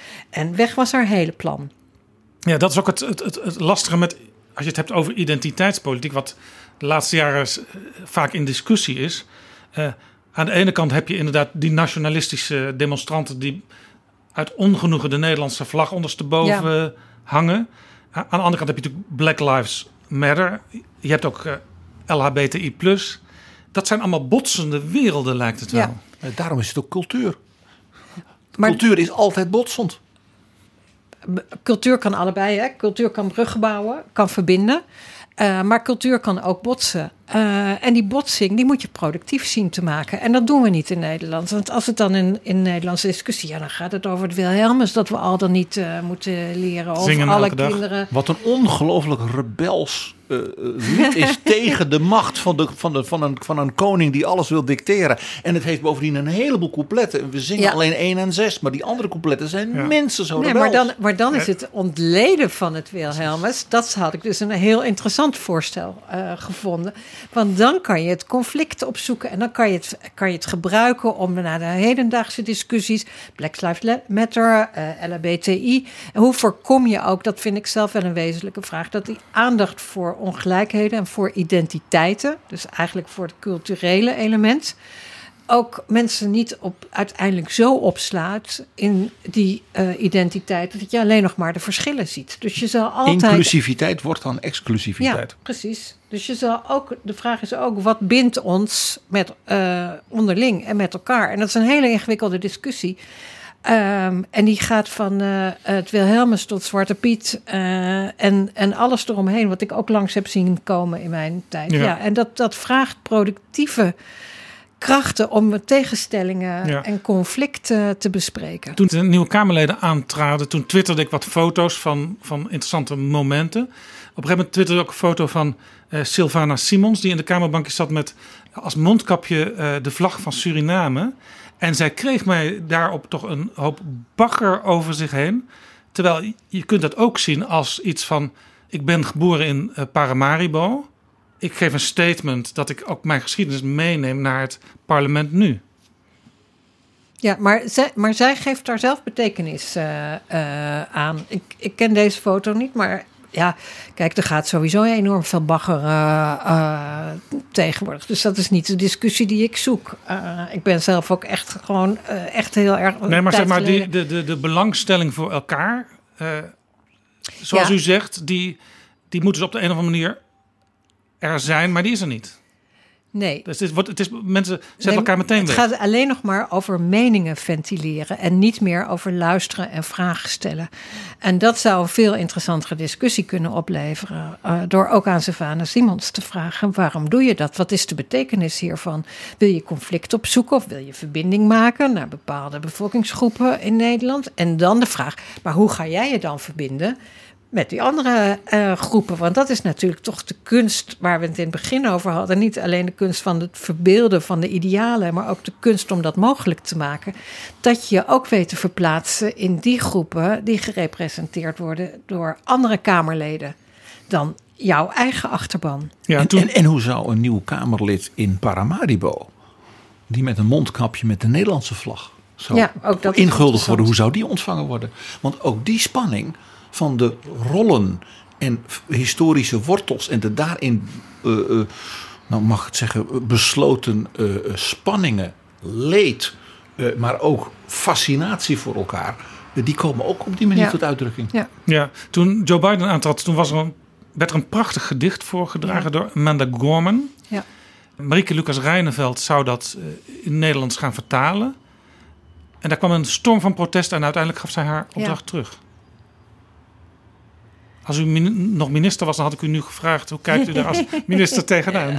En weg was haar hele plan. Ja, dat is ook het, het, het, het lastige met, als je het hebt over identiteitspolitiek, wat de laatste jaren vaak in discussie is. Uh, aan de ene kant heb je inderdaad die nationalistische demonstranten die uit ongenoegen de Nederlandse vlag ondersteboven ja. hangen. Aan de andere kant heb je natuurlijk Black Lives Matter. Je hebt ook uh, L H B T I plus. Dat zijn allemaal botsende werelden, lijkt het wel. Ja. Daarom is het ook cultuur. Maar cultuur is altijd botsend. Cultuur kan allebei. Hè? Cultuur kan bruggen bouwen, kan verbinden. Uh, maar cultuur kan ook botsen. Uh, en die botsing, die moet je productief zien te maken. En dat doen we niet in Nederland. Want als het dan in, in Nederlandse discussie, ja, dan gaat het over het Wilhelmus, dat we al dan niet uh, moeten leren. Of Zingen alle elke kinderen. Dag. Wat een ongelooflijk rebels uh, lied is tegen de macht van, de, van, de, van, een, van een koning die alles wil dicteren. En het heeft bovendien een heleboel coupletten. We zingen ja. alleen één en zes, maar die andere coupletten zijn ja. mensen zo nee, rebels. maar dan, maar dan is het ontleden van het Wilhelmus. Dat had ik dus een heel interessant voorstel uh, gevonden. Want dan kan je het conflict opzoeken en dan kan je het, kan je het gebruiken om naar de hedendaagse discussies, Black Lives Matter, uh, L H B T I. En hoe voorkom je ook, dat vind ik zelf wel een wezenlijke vraag, dat die aandacht voor ongelijkheden en voor identiteiten, dus eigenlijk voor het culturele element, ook mensen niet op, uiteindelijk zo opslaat in die uh, identiteit dat je alleen nog maar de verschillen ziet. Dus je zal altijd... Inclusiviteit wordt dan exclusiviteit. Ja, precies. Dus je zal ook, de vraag is ook, wat bindt ons met uh, onderling en met elkaar? En dat is een hele ingewikkelde discussie. Um, en die gaat van uh, het Wilhelmus tot Zwarte Piet uh, en, en alles eromheen, wat ik ook langs heb zien komen in mijn tijd. Ja. Ja, en dat, dat vraagt productieve krachten om tegenstellingen ja. en conflicten te bespreken. Toen de nieuwe Kamerleden aantraden, toen twitterde ik wat foto's van, van interessante momenten. Op een gegeven moment twitterde ik ook een foto van uh, Sylvana Simons, die in de Kamerbankje zat met als mondkapje uh, de vlag van Suriname. En zij kreeg mij daarop toch een hoop bagger over zich heen. Terwijl je kunt dat ook zien als iets van, ik ben geboren in uh, Paramaribo. Ik geef een statement dat ik ook mijn geschiedenis meeneem naar het parlement nu. Ja, maar zij, maar zij geeft daar zelf betekenis uh, uh, aan. Ik, ik ken deze foto niet, maar ja, kijk, er gaat sowieso enorm veel bagger uh, uh, tegenwoordig. Dus dat is niet de discussie die ik zoek. Uh, ik ben zelf ook echt gewoon uh, echt heel erg... Nee, maar zeg maar, die, de, de, de belangstelling voor elkaar, uh, zoals ja. u zegt, die, die moet dus op de een of andere manier er zijn, maar die is er niet. Nee. Dus het, is, wordt, het is, mensen zetten Nee, elkaar meteen het weg. Het gaat alleen nog maar over meningen ventileren en niet meer over luisteren en vragen stellen. En dat zou een veel interessantere discussie kunnen opleveren. Uh, door ook aan Savannah Simons te vragen: waarom doe je dat? Wat is de betekenis hiervan? Wil je conflict opzoeken of wil je verbinding maken naar bepaalde bevolkingsgroepen in Nederland? En dan de vraag: maar hoe ga jij je dan verbinden met die andere uh, groepen? Want dat is natuurlijk toch de kunst waar we het in het begin over hadden. Niet alleen de kunst van het verbeelden van de idealen, maar ook de kunst om dat mogelijk te maken. Dat je je ook weet te verplaatsen in die groepen die gerepresenteerd worden door andere Kamerleden dan jouw eigen achterban. Ja, en, toen... en, en hoe zou een nieuw Kamerlid in Paramaribo, die met een mondkapje met de Nederlandse vlag zou Ja, ook dat is inguldigd interessant. worden, hoe zou die ontvangen worden? Want ook die spanning van de rollen en historische wortels en de daarin, uh, uh, nou mag ik het zeggen, besloten uh, spanningen, leed, uh, maar ook fascinatie voor elkaar, uh, die komen ook op die manier Ja. tot uitdrukking. Ja. Ja, toen Joe Biden aantrad, toen was er een, werd er een prachtig gedicht voorgedragen Ja. door Amanda Gorman. Ja. Marieke Lucas Rijneveld zou dat uh, in het Nederlands gaan vertalen. En daar kwam een storm van protest en uiteindelijk gaf zij haar opdracht Ja. terug. Als u min- nog minister was, dan had ik u nu gevraagd: hoe kijkt u daar als minister tegenaan?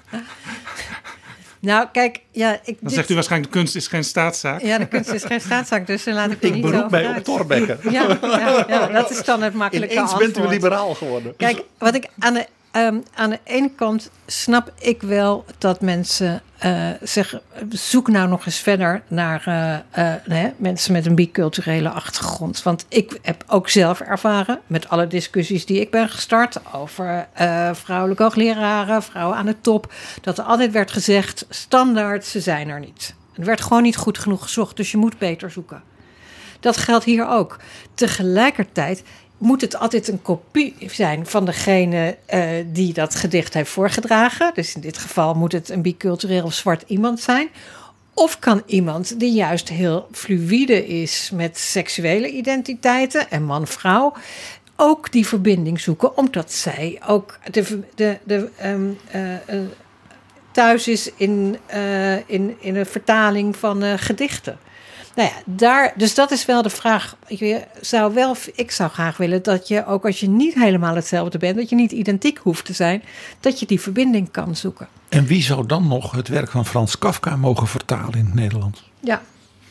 Nou, kijk, ja, ik. Dan dit- zegt u waarschijnlijk: de kunst is geen staatszaak. Ja, de kunst is geen staatszaak, dus daar laat ik me Ik niet beroep over mij uit. op Thorbecke. Ja, ja, ja, dat is dan het makkelijke Ineens antwoord. bent u liberaal geworden. Kijk, wat ik aan de, um, aan de ene kant snap ik wel dat mensen uh, zeggen: zoek nou nog eens verder naar uh, uh, nee, mensen met een biculturele achtergrond. Want ik heb ook zelf ervaren met alle discussies die ik ben gestart over uh, vrouwelijke hoogleraren, vrouwen aan de top, dat er altijd werd gezegd: standaard, ze zijn er niet. Er werd gewoon niet goed genoeg gezocht, dus je moet beter zoeken. Dat geldt hier ook. Tegelijkertijd moet het altijd een kopie zijn van degene uh, die dat gedicht heeft voorgedragen. Dus in dit geval moet het een bicultureel of zwart iemand zijn. Of kan iemand die juist heel fluïde is met seksuele identiteiten en man-vrouw ook die verbinding zoeken, omdat zij ook de, de, de, um, uh, uh, thuis is in, uh, in, in een vertaling van uh, gedichten. Nou ja, daar, dus dat is wel de vraag. Je zou wel, ik zou graag willen dat je, ook als je niet helemaal hetzelfde bent, dat je niet identiek hoeft te zijn, dat je die verbinding kan zoeken. En wie zou dan nog het werk van Frans Kafka mogen vertalen in het Nederlands? Ja.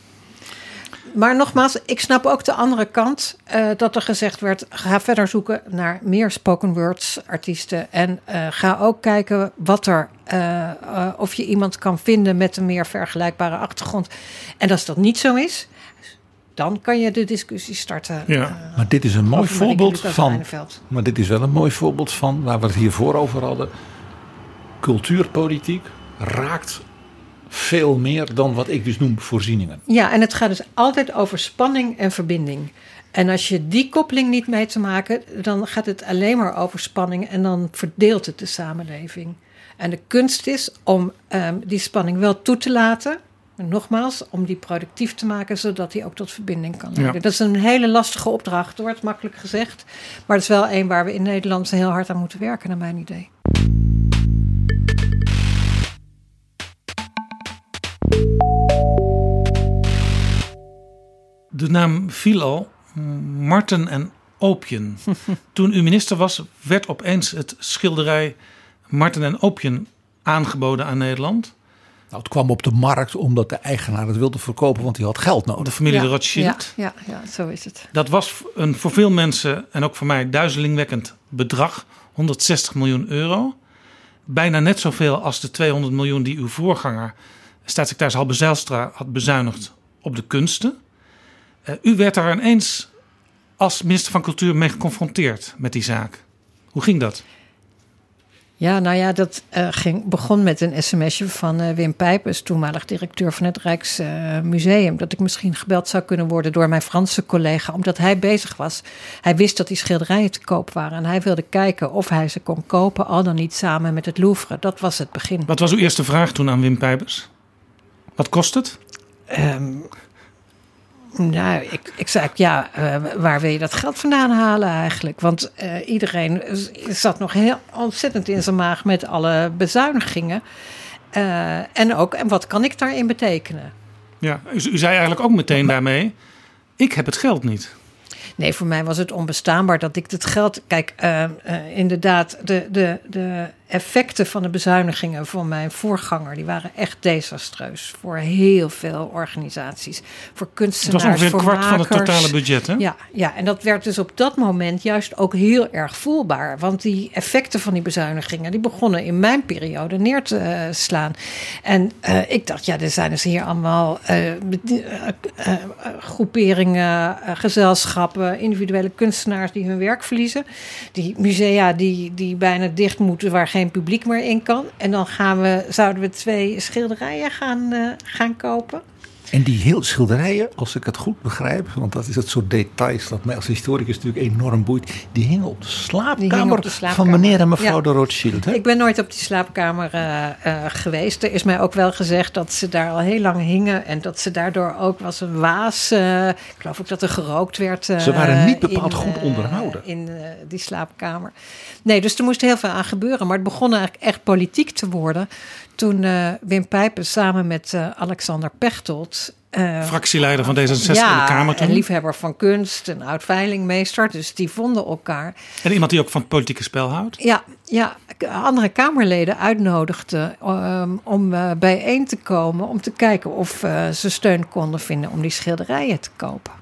Maar nogmaals, ik snap ook de andere kant. Uh, dat er gezegd werd, ga verder zoeken naar meer spoken words artiesten. En uh, ga ook kijken wat er, uh, uh, of je iemand kan vinden met een meer vergelijkbare achtergrond. En als dat niet zo is, dan kan je de discussie starten. Ja. Uh, Maar dit is een mooi over Marieke voorbeeld Lucas van. Rijneveld. Maar dit is wel een mooi voorbeeld van waar we het hiervoor over hadden. Cultuurpolitiek raakt veel meer dan wat ik dus noem voorzieningen. Ja, en het gaat dus altijd over spanning en verbinding. En als je die koppeling niet mee te maken, dan gaat het alleen maar over spanning en dan verdeelt het de samenleving. En de kunst is om um, die spanning wel toe te laten. En nogmaals, om die productief te maken, zodat die ook tot verbinding kan leiden. Ja. Dat is een hele lastige opdracht, wordt makkelijk gezegd. Maar het is wel een waar we in Nederland heel hard aan moeten werken, naar mijn idee. De naam viel al, Marten en Opien. Toen u minister was, werd opeens het schilderij Marten en Opien aangeboden aan Nederland. Nou, het kwam op de markt omdat de eigenaar het wilde verkopen, want hij had geld nodig. De familie ja, de Rothschild. Ja, ja, ja, zo is het. Dat was een voor veel mensen en ook voor mij duizelingwekkend bedrag. honderdzestig miljoen euro. Bijna net zoveel als de tweehonderd miljoen die uw voorganger, staatssecretaris Halbe Zijlstra, had bezuinigd op de kunsten. Uh, u werd daar ineens als minister van Cultuur mee geconfronteerd met die zaak. Hoe ging dat? Ja, nou ja, dat uh, ging, begon met een sms'je van uh, Wim Pijpers, toenmalig directeur van het Rijksmuseum, uh, dat ik misschien gebeld zou kunnen worden door mijn Franse collega, omdat hij bezig was. Hij wist dat die schilderijen te koop waren en hij wilde kijken of hij ze kon kopen, al dan niet samen met het Louvre. Dat was het begin. Wat was uw eerste vraag toen aan Wim Pijpers? Wat kost het? Um, Nou, ik, ik zei, ja, uh, waar wil je dat geld vandaan halen eigenlijk? Want uh, iedereen zat nog heel ontzettend in zijn maag met alle bezuinigingen. Uh, en ook, en wat kan ik daarin betekenen? Ja, u, u zei eigenlijk ook meteen daarmee, ik heb het geld niet. Nee, voor mij was het onbestaanbaar dat ik het geld... Kijk, uh, uh, inderdaad, de, de, de effecten van de bezuinigingen van mijn voorganger... die waren echt desastreus voor heel veel organisaties. Voor kunstenaars, het was ongeveer voor een kwart makers. van het totale budget, hè? Ja, ja, en dat werd dus op dat moment juist ook heel erg voelbaar. Want die effecten van die bezuinigingen... die begonnen in mijn periode neer te uh, slaan. En uh, ik dacht, ja, er zijn dus hier allemaal uh, uh, uh, groeperingen, uh, gezelschappen... individuele kunstenaars die hun werk verliezen. Die musea die, die bijna dicht moeten, waar geen publiek meer in kan. En dan gaan we, zouden we twee schilderijen gaan, uh, gaan kopen. En die heel schilderijen, als ik het goed begrijp... want dat is het soort details dat mij als historicus natuurlijk enorm boeit... die hingen op de slaapkamer, hingen op de slaapkamer. van meneer en mevrouw ja. de Rothschild. Hè? Ik ben nooit op die slaapkamer uh, uh, geweest. Er is mij ook wel gezegd dat ze daar al heel lang hingen... en dat ze daardoor ook was een waas... Uh, ik geloof ook dat er gerookt werd. Uh, ze waren niet bepaald in, goed uh, onderhouden. In uh, die slaapkamer. Nee, dus er moest heel veel aan gebeuren. Maar het begon eigenlijk echt politiek te worden... toen uh, Wim Pijpen samen met uh, Alexander Pechtold... Uh, fractieleider van D zesenzestig ja, in de Kamer toen. En liefhebber van kunst, een oud-veilingmeester. Dus die vonden elkaar. En iemand die ook van het politieke spel houdt? Ja, ja, andere Kamerleden uitnodigden um, om uh, bijeen te komen... om te kijken of uh, ze steun konden vinden om die schilderijen te kopen.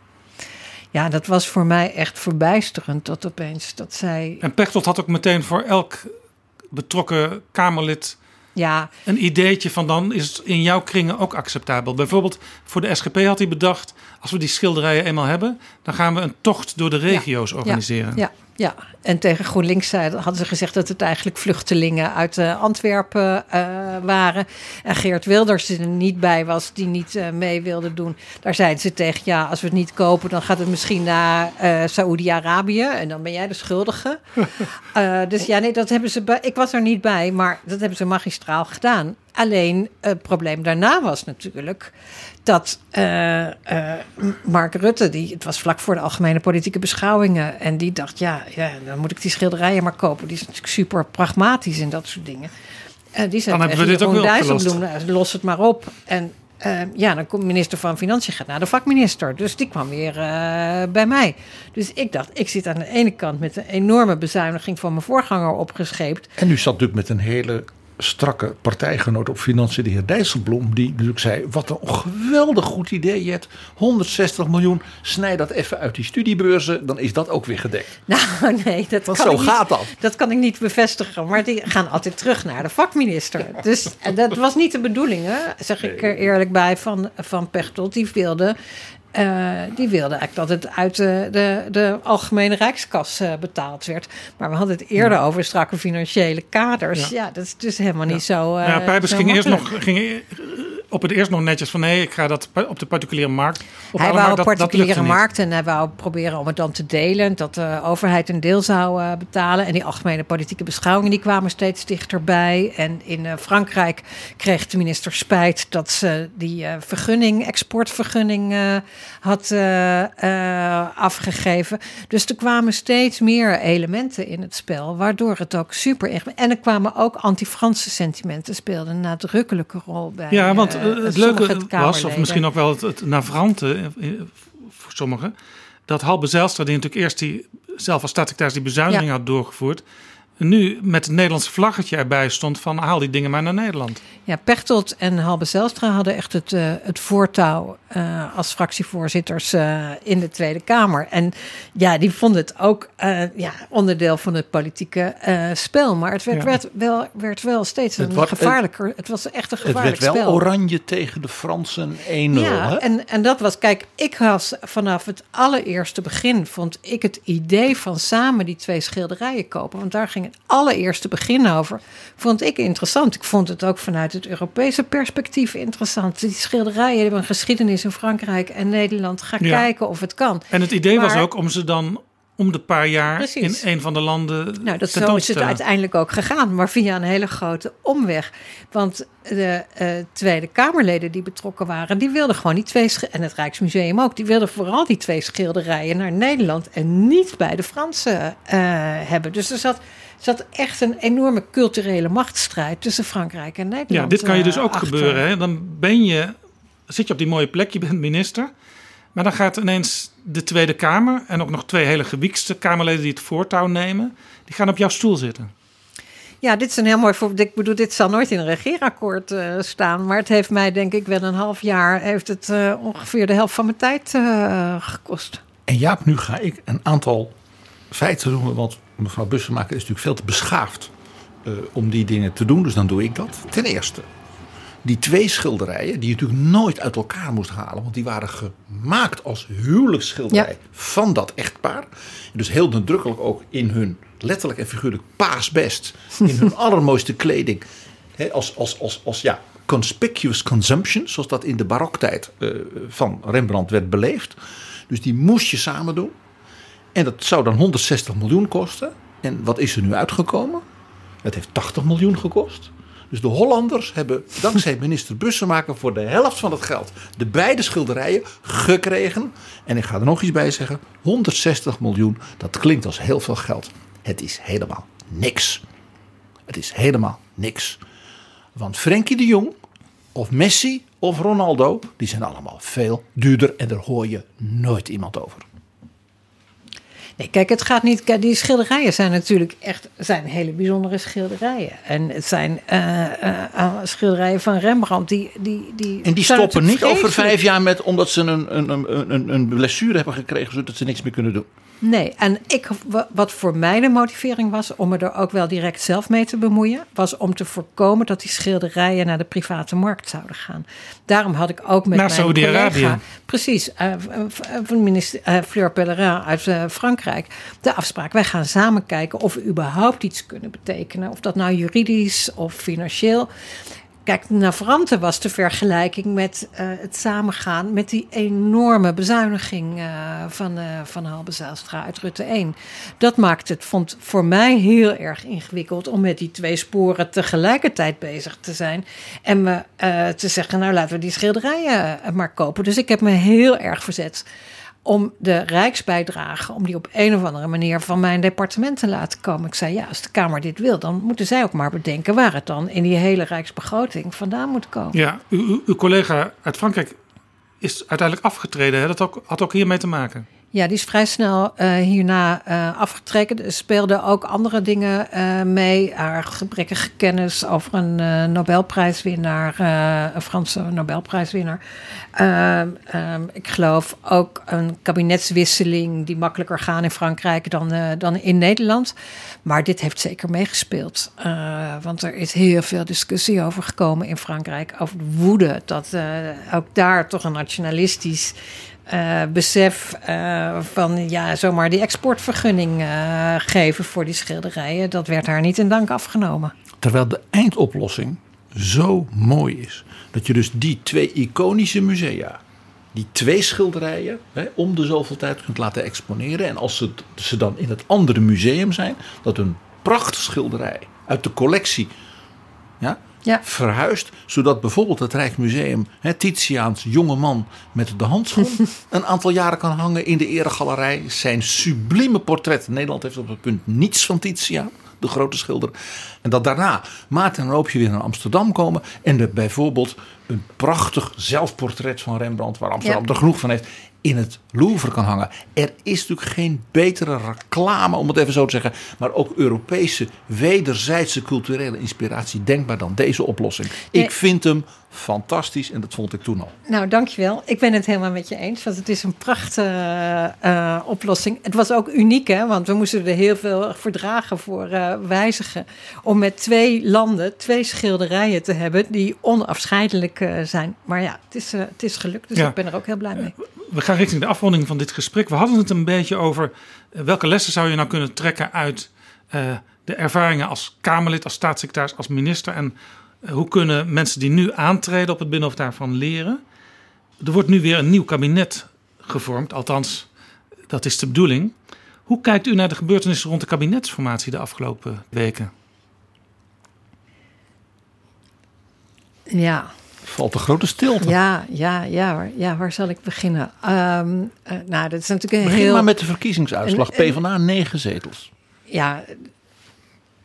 Ja, dat was voor mij echt verbijsterend tot opeens dat zij... En Pechtold had ook meteen voor elk betrokken Kamerlid... Ja. Een ideetje van dan is het in jouw kringen ook acceptabel. Bijvoorbeeld voor de S G P had hij bedacht... als we die schilderijen eenmaal hebben... dan gaan we een tocht door de regio's ja, organiseren. Ja, ja, en tegen GroenLinks hadden ze gezegd... dat het eigenlijk vluchtelingen uit uh, Antwerpen uh, waren. En Geert Wilders die er niet bij was... die niet uh, mee wilde doen. Daar zeiden ze tegen... ja, als we het niet kopen... dan gaat het misschien naar uh, Saoedi-Arabië... en dan ben jij de schuldige. uh, dus ja, nee, dat hebben ze... Bij, ik was er niet bij... maar dat hebben ze magistraal gedaan. Alleen het probleem daarna was natuurlijk... dat uh, uh, Mark Rutte, die, het was vlak voor de algemene politieke beschouwingen... en die dacht, ja, ja, dan moet ik die schilderijen maar kopen. Die is natuurlijk super pragmatisch en dat soort dingen. Uh, die zei, dan hebben we dit ook wel opgelost. Los het maar op. En uh, ja, dan komt minister van Financiën gaat naar de vakminister. Dus die kwam weer uh, bij mij. Dus ik dacht, ik zit aan de ene kant... met een enorme bezuiniging van mijn voorganger opgescheept. En u zat natuurlijk met een hele... strakke partijgenoot op financiën, de heer Dijsselbloem... die natuurlijk zei, wat een geweldig goed idee, Jet. honderdzestig miljoen, snij dat even uit die studiebeurzen... dan is dat ook weer gedekt. Nou, nee, dat Want kan zo ik niet, gaat dat. Dat kan ik niet bevestigen, maar die gaan altijd terug naar de vakminister. Dus dat was niet de bedoeling, hè, zeg ik er eerlijk bij, van, van Pechtold. Die wilde... Uh, die wilde eigenlijk dat het uit de, de, de algemene rijkskas uh, betaald werd. Maar we hadden het eerder ja. over strakke financiële kaders. Ja, ja dat is dus helemaal ja. niet zo. Uh, ja, Pijpers zo ging eerst makkelijk. nog ging op het eerst nog netjes van nee, ik ga dat op de particuliere markt. Op hij wou op dat, particuliere dat markt en hij wou proberen om het dan te delen. Dat de overheid een deel zou uh, betalen. En die algemene politieke beschouwingen die kwamen steeds dichterbij. En in uh, Frankrijk kreeg de minister spijt dat ze die uh, vergunning, exportvergunning uh, had uh, uh, afgegeven. Dus er kwamen steeds meer elementen in het spel, waardoor het ook super echt... En er kwamen ook anti-Franse sentimenten, speelden een nadrukkelijke rol bij. Ja, want uh, het leuke was, of misschien ook wel het, het navrante uh, voor sommigen, dat Halbe Zijlstra, die natuurlijk eerst die, zelf als staatssecretaris die bezuiniging ja. had doorgevoerd, nu met het Nederlandse vlaggetje erbij stond van haal die dingen maar naar Nederland. Ja, Pechtold en Halbe Zijlstra hadden echt het, uh, het voortouw uh, als fractievoorzitters uh, in de Tweede Kamer. En ja, die vonden het ook uh, ja, onderdeel van het politieke uh, spel. Maar het werd, ja. werd, wel, werd wel steeds een het gevaarlijker. Het, het was echt een gevaarlijk spel. Het werd wel spel. Oranje tegen de Fransen één nul. Ja, hè? En, en dat was, kijk, ik was vanaf het allereerste begin, vond ik het idee van samen die twee schilderijen kopen. Want daar ging het allereerste begin over, vond ik interessant. Ik vond het ook vanuit het Europese perspectief interessant. Die schilderijen hebben een geschiedenis in Frankrijk en Nederland. Ga ja. kijken of het kan. En het idee maar, was ook om ze dan om de paar jaar precies. in een van de landen nou, dat zo is het uiteindelijk ook gegaan, maar via een hele grote omweg. Want de uh, Tweede Kamerleden die betrokken waren, die wilden gewoon die twee, en het Rijksmuseum ook, die wilden vooral die twee schilderijen naar Nederland en niet bij de Fransen uh, hebben. Dus er zat zat echt een enorme culturele machtsstrijd tussen Frankrijk en Nederland. Ja, dit kan je dus ook achter. gebeuren. Hè? Dan ben je, zit je op die mooie plek, je bent minister. Maar dan gaat ineens de Tweede Kamer en ook nog twee hele gewiekste Kamerleden die het voortouw nemen, die gaan op jouw stoel zitten. Ja, dit is een heel mooi voorbeeld. Ik bedoel, dit zal nooit in een regeerakkoord uh, staan. Maar het heeft mij, denk ik, wel een half jaar, heeft het uh, ongeveer de helft van mijn tijd uh, gekost. En Jaap, nu ga ik een aantal feiten noemen, want mevrouw Bussemaker is natuurlijk veel te beschaafd uh, om die dingen te doen. Dus dan doe ik dat. Ten eerste, die twee schilderijen die je natuurlijk nooit uit elkaar moest halen, want die waren gemaakt als huwelijksschilderij Ja. van dat echtpaar. Dus heel nadrukkelijk ook in hun letterlijk en figuurlijk paasbest, in hun allermooiste kleding, hè, als, als, als, als ja, conspicuous consumption, zoals dat in de baroktijd uh, van Rembrandt werd beleefd. Dus die moest je samen doen. En dat zou dan honderdzestig miljoen kosten. En wat is er nu uitgekomen? Het heeft tachtig miljoen gekost. Dus de Hollanders hebben dankzij minister Bussemaker voor de helft van het geld de beide schilderijen gekregen. En ik ga er nog iets bij zeggen. honderdzestig miljoen, dat klinkt als heel veel geld. Het is helemaal niks. Het is helemaal niks. Want Frenkie de Jong of Messi of Ronaldo, die zijn allemaal veel duurder en daar hoor je nooit iemand over. Nee, kijk, het gaat niet. Kijk, die schilderijen zijn natuurlijk echt zijn hele bijzondere schilderijen. En het zijn uh, uh, schilderijen van Rembrandt die die die. En die zijn stoppen niet natuurlijk over vreselijk. vijf jaar met omdat ze een, een, een, een blessure hebben gekregen, zodat ze niks meer kunnen doen. Nee, en ik, wat voor mij de motivering was om me er ook wel direct zelf mee te bemoeien, was om te voorkomen dat die schilderijen naar de private markt zouden gaan. Daarom had ik ook met Naar mijn Saudi-Arabië. collega, precies, uh, van minister uh, Fleur Pellerin uit uh, Frankrijk, de afspraak. Wij gaan samen kijken of we überhaupt iets kunnen betekenen. Of dat nou juridisch of financieel. Kijk, navrante was de vergelijking met uh, het samengaan met die enorme bezuiniging uh, van, uh, van Halbe Zijlstra uit Rutte één. Dat maakt het, vond voor mij heel erg ingewikkeld om met die twee sporen tegelijkertijd bezig te zijn. En me uh, te zeggen, nou laten we die schilderijen uh, maar kopen. Dus ik heb me heel erg verzet om de rijksbijdrage, om die op een of andere manier van mijn departement te laten komen. Ik zei, ja, als de Kamer dit wil, dan moeten zij ook maar bedenken waar het dan in die hele rijksbegroting vandaan moet komen. Ja, uw, uw, uw collega uit Frankrijk is uiteindelijk afgetreden. Hè? Dat ook, had ook hiermee te maken. Ja, die is vrij snel uh, hierna uh, afgetreden. Er speelden ook andere dingen uh, mee. Haar gebrekkige kennis over een uh, Nobelprijswinnaar, uh, een Franse Nobelprijswinnaar. Uh, um, ik geloof ook een kabinetswisseling die makkelijker gaan in Frankrijk dan, uh, dan in Nederland. Maar dit heeft zeker meegespeeld. Uh, want er is heel veel discussie over gekomen in Frankrijk. Over de woede dat uh, ook daar toch een nationalistisch Uh, besef uh, van ja, zomaar die exportvergunning uh, geven voor die schilderijen. Dat werd haar niet in dank afgenomen. Terwijl de eindoplossing zo mooi is. Dat je dus die twee iconische musea, die twee schilderijen, hè, om de zoveel tijd kunt laten exponeren. En als ze, ze dan in het andere museum zijn, dat een prachtige schilderij uit de collectie, ja, Ja. verhuisd, zodat bijvoorbeeld het Rijksmuseum, hè, Titiaans jonge man met de handschoen, een aantal jaren kan hangen in de eregalerij. Zijn sublieme portret. Nederland heeft op het punt niets van Titiaan, de grote schilder. En dat daarna Maarten en Roopje weer naar Amsterdam komen en er bijvoorbeeld een prachtig zelfportret van Rembrandt, waar Amsterdam Ja. er genoeg van heeft, in het Louvre kan hangen. Er is natuurlijk geen betere reclame, om het even zo te zeggen, maar ook Europese wederzijdse culturele inspiratie denkbaar dan deze oplossing. Nee. Ik vind hem fantastisch en dat vond ik toen al. Nou, dankjewel. Ik ben het helemaal met je eens. Want het is een prachtige uh, oplossing. Het was ook uniek, hè? Want we moesten er heel veel verdragen voor uh, wijzigen. Om met twee landen twee schilderijen te hebben die onafscheidelijk uh, zijn. Maar ja, het is, uh, het is gelukt. Dus Ja. ik ben er ook heel blij mee. We gaan richting de afronding van dit gesprek. We hadden het een beetje over uh, welke lessen zou je nou kunnen trekken uit uh, de ervaringen als Kamerlid, als staatssecretaris, als minister. En uh, hoe kunnen mensen die nu aantreden op het Binnenhof daarvan leren? Er wordt nu weer een nieuw kabinet gevormd. Althans, dat is de bedoeling. Hoe kijkt u naar de gebeurtenissen rond de kabinetsformatie de afgelopen weken? Ja. Valt een grote stilte. Ja, ja, ja, waar, ja, waar zal ik beginnen? Um, uh, nou, dat is natuurlijk een Begin heel... maar met de verkiezingsuitslag. Een- een- PvdA negen zetels. Ja,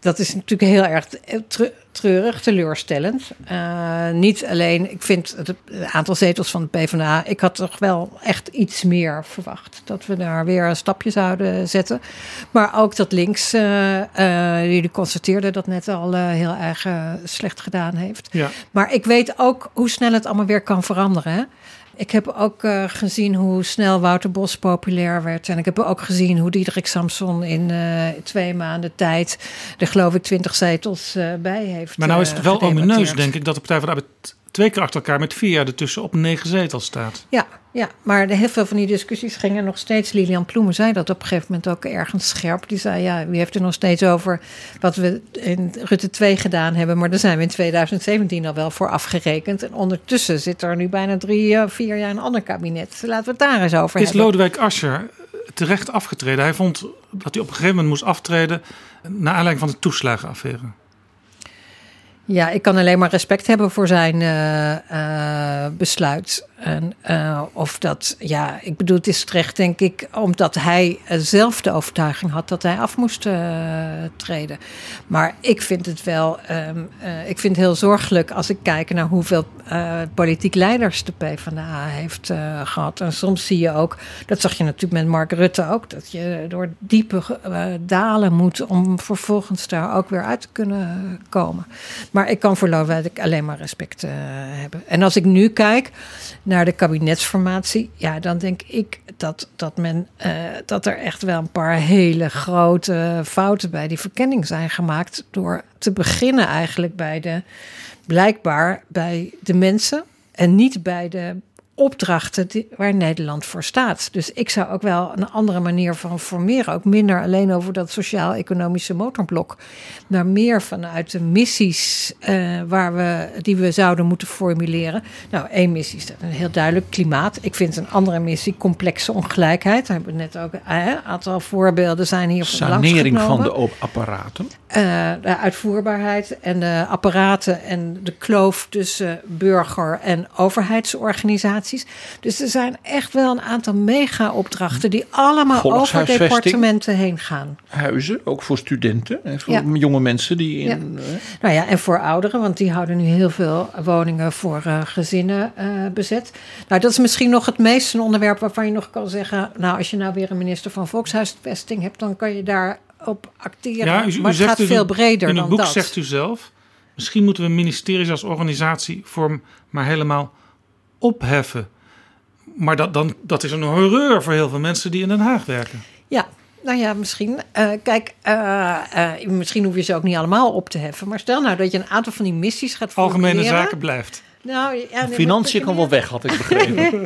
dat is natuurlijk heel erg treurig, teleurstellend. Uh, niet alleen, ik vind het, het aantal zetels van de PvdA... ik had toch wel echt iets meer verwacht. Dat we daar weer een stapje zouden zetten. Maar ook dat links, uh, uh, jullie constateerden dat net al uh, heel erg uh, slecht gedaan heeft. Ja. Maar ik weet ook hoe snel het allemaal weer kan veranderen, hè? Ik heb ook uh, gezien hoe snel Wouter Bos populair werd. En ik heb ook gezien hoe Diederik Samson in uh, twee maanden tijd... er geloof ik twintig zetels uh, bij heeft. Maar nou is het wel uh, omineus, denk ik, dat de Partij van de Arbeid twee keer achter elkaar met vier jaar ertussen op negen zetels staat. Ja, ja, maar heel veel van die discussies gingen nog steeds... Lilian Ploemen zei dat op een gegeven moment ook ergens scherp. Die zei, ja, wie heeft er nog steeds over wat we in Rutte twee gedaan hebben... maar daar zijn we in twintig zeventien al wel voor afgerekend. En ondertussen zit er nu bijna drie, vier jaar een ander kabinet. Laten we het daar eens over is hebben. Is Lodewijk Asscher terecht afgetreden? Hij vond dat hij op een gegeven moment moest aftreden... naar aanleiding van de toeslagenaffaire. Ja, ik kan alleen maar respect hebben voor zijn uh, uh, besluit. En uh, of dat, ja, ik bedoel, het is terecht, denk ik, omdat hij zelf de overtuiging had dat hij af moest uh, treden. Maar ik vind het wel, um, uh, ik vind het heel zorgelijk als ik kijk naar hoeveel uh, politiek leiders de PvdA heeft uh, gehad. En soms zie je ook, dat zag je natuurlijk met Mark Rutte ook, dat je door diepe uh, dalen moet om vervolgens daar ook weer uit te kunnen komen. Maar ik kan voor Lodewijk alleen maar respect uh, hebben. En als ik nu kijk naar de kabinetsformatie, ja, dan denk ik dat, dat, men, uh, dat er echt wel een paar hele grote fouten bij die verkenning zijn gemaakt. Door te beginnen eigenlijk bij de, blijkbaar bij de mensen en niet bij de opdrachten die, waar Nederland voor staat. Dus ik zou ook wel een andere manier van formeren. Ook minder alleen over dat sociaal-economische motorblok. Maar meer vanuit de missies uh, waar we, die we zouden moeten formuleren. Nou, één missie is heel duidelijk klimaat. Ik vind een andere missie complexe ongelijkheid. Daar hebben we net ook een uh, aantal voorbeelden zijn hier van sanering van de apparaten. Uh, de uitvoerbaarheid en de apparaten en de kloof tussen burger- en overheidsorganisaties. Dus er zijn echt wel een aantal mega-opdrachten die allemaal over departementen heen gaan. Huizen, ook voor studenten en voor ja. jonge mensen die in... Ja. Uh, nou ja, en voor ouderen, want die houden nu heel veel woningen voor uh, gezinnen uh, bezet. Nou, dat is misschien nog het meest een onderwerp waarvan je nog kan zeggen, nou, als je nou weer een minister van Volkshuisvesting hebt, dan kan je daar op acteren. Ja, u, u maar het gaat veel breder dan dat. In het boek zegt u zelf, misschien moeten we ministeries als organisatievorm maar helemaal opheffen. Maar dat, dan, dat is een horreur voor heel veel mensen die in Den Haag werken. Ja, nou ja, misschien. Uh, kijk, uh, uh, misschien hoef je ze ook niet allemaal op te heffen. Maar stel nou dat je een aantal van die missies gaat formuleren. Algemene zaken blijft. Nou, ja, nee, financiën kan wel weg, had ik begrepen.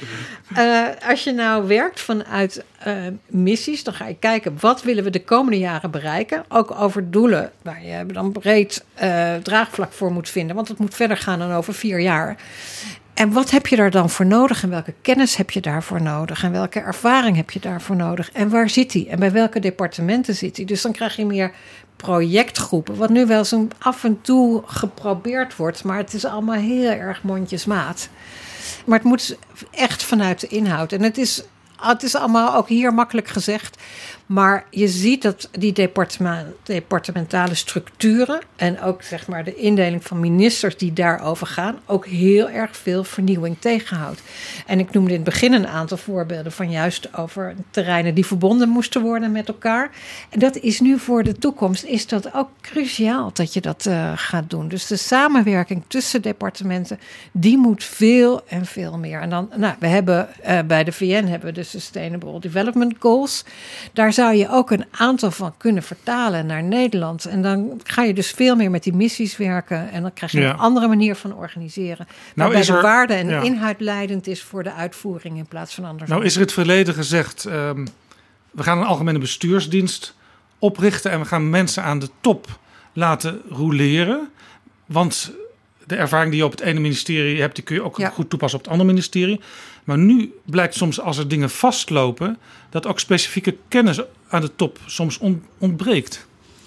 uh, als je nou werkt vanuit uh, missies, dan ga je kijken wat willen we de komende jaren bereiken. Ook over doelen waar je dan breed uh, draagvlak voor moet vinden. Want het moet verder gaan dan over vier jaar. En wat heb je daar dan voor nodig? En welke kennis heb je daarvoor nodig? En welke ervaring heb je daarvoor nodig? En waar zit die? En bij welke departementen zit die? Dus dan krijg je meer projectgroepen. Wat nu wel zo af en toe geprobeerd wordt. Maar het is allemaal heel erg mondjesmaat. Maar het moet echt vanuit de inhoud. En het is, het is allemaal ook hier makkelijk gezegd. Maar je ziet dat die departement, departementale structuren en ook zeg maar de indeling van ministers die daarover gaan, ook heel erg veel vernieuwing tegenhoudt. En ik noemde in het begin een aantal voorbeelden van juist over terreinen die verbonden moesten worden met elkaar. En dat is nu voor de toekomst, is dat ook cruciaal dat je dat uh, gaat doen. Dus de samenwerking tussen departementen, die moet veel en veel meer. En dan, nou, we hebben uh, bij de V N hebben we de Sustainable Development Goals. Daar zou je ook een aantal van kunnen vertalen naar Nederland. En dan ga je dus veel meer met die missies werken. En dan krijg je ja. een andere manier van organiseren. Waarbij nou, de er, waarde en ja. inhoud leidend is voor de uitvoering in plaats van andersom. Nou is er het verleden gezegd, um, we gaan een algemene bestuursdienst oprichten en we gaan mensen aan de top laten roleren. Want de ervaring die je op het ene ministerie hebt, die kun je ook ja. goed toepassen op het andere ministerie. Maar nu blijkt soms als er dingen vastlopen, dat ook specifieke kennis aan de top soms on- ontbreekt.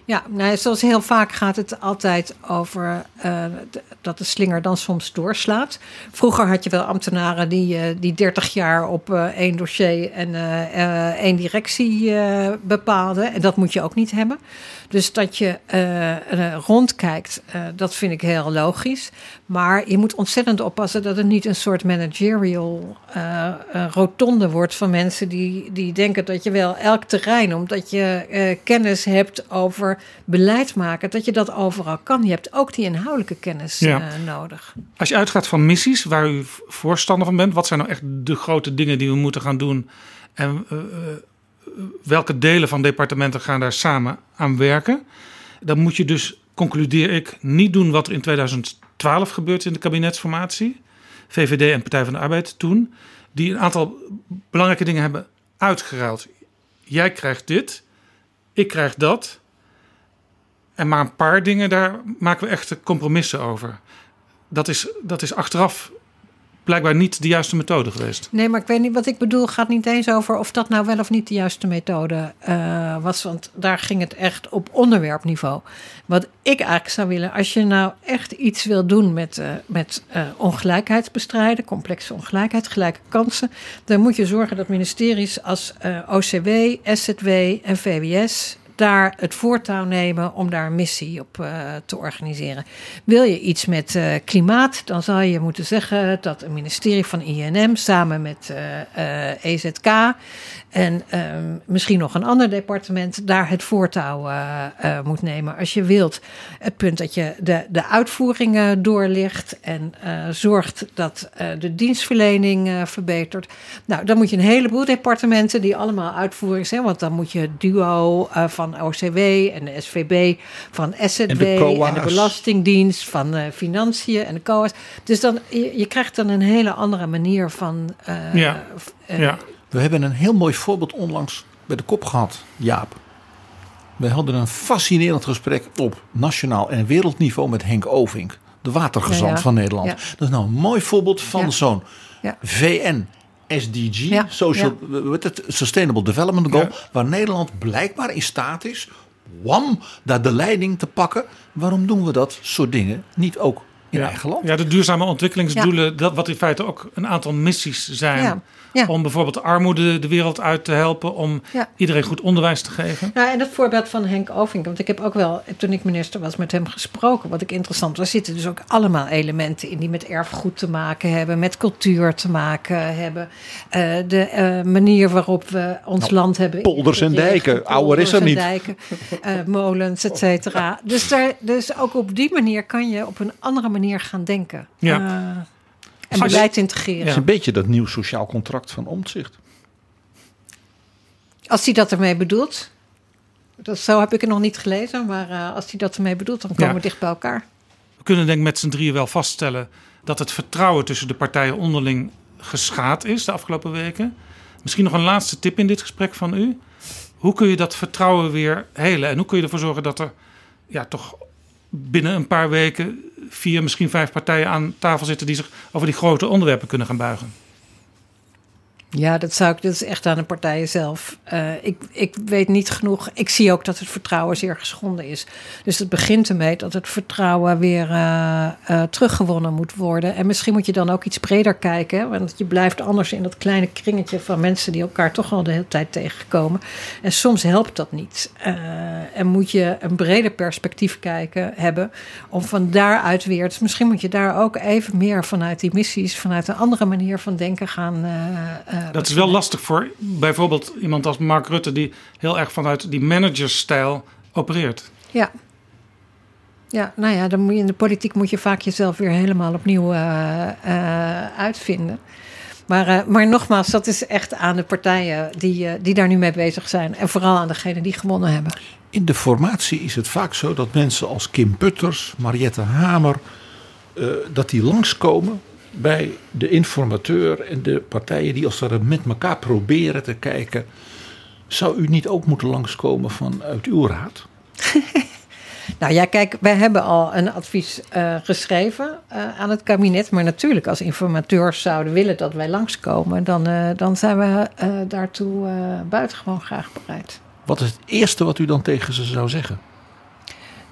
Ja, nou, zoals heel vaak gaat het altijd over uh, d- dat de slinger dan soms doorslaat. Vroeger had je wel ambtenaren die, uh, die dertig jaar op uh, één dossier en uh, uh, één directie uh, bepaalden. En dat moet je ook niet hebben. Dus dat je uh, uh, rondkijkt, uh, dat vind ik heel logisch. Maar je moet ontzettend oppassen dat het niet een soort managerial uh, uh, rotonde wordt van mensen die, die denken dat je wel elk terrein, omdat je uh, kennis hebt over beleid maken, dat je dat overal kan. Je hebt ook die inhoudelijke kennis ja. uh, nodig. Als je uitgaat van missies waar u voorstander van bent, wat zijn nou echt de grote dingen die we moeten gaan doen? En uh, welke delen van departementen gaan daar samen aan werken? Dan moet je dus, concludeer ik, niet doen wat er in tweeduizend twaalf gebeurt in de kabinetsformatie. V V D en Partij van de Arbeid toen. Die een aantal belangrijke dingen hebben uitgeruild. Jij krijgt dit, ik krijg dat. En maar een paar dingen, daar maken we echte compromissen over. Dat is, dat is achteraf blijkbaar niet de juiste methode geweest. Nee, maar ik weet niet wat ik bedoel. Gaat niet eens over of dat nou wel of niet de juiste methode uh, was. Want daar ging het echt op onderwerpniveau. Wat ik eigenlijk zou willen, als je nou echt iets wil doen met, uh, met uh, ongelijkheid bestrijden, complexe ongelijkheid, gelijke kansen, dan moet je zorgen dat ministeries als uh, O C W, S Z W en V W S daar het voortouw nemen om daar een missie op uh, te organiseren. Wil je iets met uh, klimaat, dan zou je moeten zeggen dat een ministerie van I N M samen met uh, uh, E Z K en uh, misschien nog een ander departement daar het voortouw uh, uh, moet nemen. Als je wilt het punt dat je de, de uitvoeringen doorlicht en uh, zorgt dat uh, de dienstverlening uh, verbetert. Nou, dan moet je een heleboel departementen die allemaal uitvoering zijn, want dan moet je het duo uh, van O C W en de S V B, van S Z W en de, en de Belastingdienst, van uh, Financiën en de C O A's. Dus dan, je, je krijgt dan een hele andere manier van Uh, ja. Uh, ja. We hebben een heel mooi voorbeeld onlangs bij de kop gehad, Jaap. We hadden een fascinerend gesprek op nationaal en wereldniveau met Henk Ovink, de watergezant ja, ja. van Nederland. Ja. Dat is nou een mooi voorbeeld van ja. zo'n ja. V N S D G, ja. Social, ja. het, Sustainable Development Goal, ja. waar Nederland blijkbaar in staat is, wam, daar de leiding te pakken. Waarom doen we dat soort dingen niet ook in ja. eigen land? Ja, de duurzame ontwikkelingsdoelen, ja. dat wat in feite ook een aantal missies zijn. Ja. Ja. Om bijvoorbeeld de armoede de wereld uit te helpen. Om ja. iedereen goed onderwijs te geven. Nou, en dat voorbeeld van Henk Ovink. Want ik heb ook wel, toen ik minister was, met hem gesproken. Wat ik interessant was. Er zitten dus ook allemaal elementen in die met erfgoed te maken hebben. Met cultuur te maken hebben. Uh, de uh, manier waarop we ons nou, land hebben. Polders en dijken. Ouder is er niet. Dijken, uh, molens, et cetera. Dus, daar, dus ook op die manier kan je op een andere manier gaan denken. Ja. Uh, En beleid integreren. Het is een beetje dat nieuw sociaal contract van Omtzigt. Als hij dat ermee bedoelt. Dat, zo heb ik het nog niet gelezen. Maar uh, als hij dat ermee bedoelt, dan komen ja. we dicht bij elkaar. We kunnen denk ik met z'n drieën wel vaststellen dat het vertrouwen tussen de partijen onderling geschaad is de afgelopen weken. Misschien nog een laatste tip in dit gesprek van u. Hoe kun je dat vertrouwen weer helen? En hoe kun je ervoor zorgen dat er ja, toch binnen een paar weken vier, misschien vijf partijen aan tafel zitten die zich over die grote onderwerpen kunnen gaan buigen? Ja, dat zou ik. Dat is echt aan de partijen zelf. Uh, ik, ik weet niet genoeg. Ik zie ook dat het vertrouwen zeer geschonden is. Dus het begint ermee dat het vertrouwen weer uh, uh, teruggewonnen moet worden. En misschien moet je dan ook iets breder kijken. Hè? Want je blijft anders in dat kleine kringetje van mensen die elkaar toch al de hele tijd tegenkomen. En soms helpt dat niet. Uh, en moet je een breder perspectief kijken hebben. Om van daaruit weer. Dus misschien moet je daar ook even meer vanuit die missies, vanuit een andere manier van denken gaan. Uh, uh, Dat is wel lastig voor bijvoorbeeld iemand als Mark Rutte, die heel erg vanuit die managersstijl opereert. Ja. Ja, nou ja, dan moet je, in de politiek moet je vaak jezelf weer helemaal opnieuw uh, uh, uitvinden. Maar, uh, maar nogmaals, dat is echt aan de partijen die, uh, die daar nu mee bezig zijn. En vooral aan degenen die gewonnen hebben. In de formatie is het vaak zo dat mensen als Kim Putters, Mariette Hamer, uh, dat die langskomen bij de informateur en de partijen die als het met elkaar proberen te kijken. Zou u niet ook moeten langskomen vanuit uw raad? Nou ja, kijk, wij hebben al een advies uh, geschreven uh, aan het kabinet. Maar natuurlijk, als informateurs zouden willen dat wij langskomen, dan, uh, dan zijn we uh, daartoe uh, buitengewoon graag bereid. Wat is het eerste wat u dan tegen ze zou zeggen?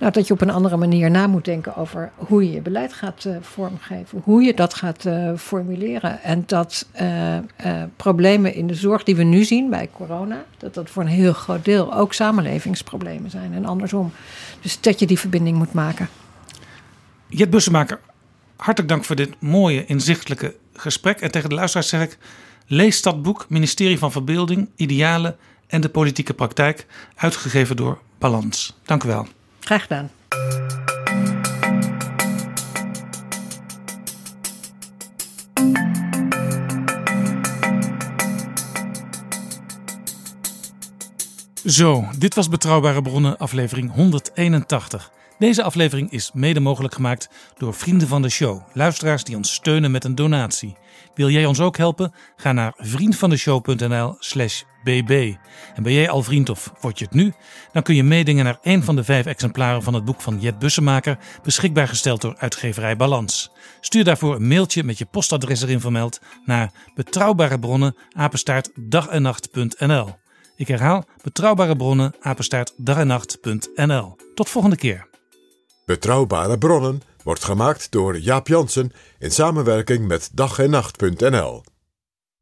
Nou, dat je op een andere manier na moet denken over hoe je je beleid gaat uh, vormgeven. Hoe je dat gaat uh, formuleren. En dat uh, uh, problemen in de zorg die we nu zien bij corona, dat dat voor een heel groot deel ook samenlevingsproblemen zijn en andersom. Dus dat je die verbinding moet maken. Jet Bussemaker, hartelijk dank voor dit mooie, inzichtelijke gesprek. En tegen de luisteraars zeg ik, lees dat boek Ministerie van Verbeelding, Idealen en de Politieke Praktijk, uitgegeven door Balans. Dank u wel. Graag gedaan. Zo, dit was Betrouwbare Bronnen, aflevering honderdeenentachtig. Deze aflevering is mede mogelijk gemaakt door vrienden van de show. Luisteraars die ons steunen met een donatie. Wil jij ons ook helpen? Ga naar vriendvandeshow.nl slash bb. En ben jij al vriend of word je het nu? Dan kun je meedingen naar een van de vijf exemplaren van het boek van Jet Bussemaker, beschikbaar gesteld door uitgeverij Balans. Stuur daarvoor een mailtje met je postadres erin vermeld naar betrouwbare bronnen apenstaart dag en nacht punt n l. Ik herhaal, betrouwbare bronnen apenstaart dag en nacht punt n l. Tot volgende keer. Betrouwbare Bronnen wordt gemaakt door Jaap Jansen in samenwerking met dag en nacht punt n l.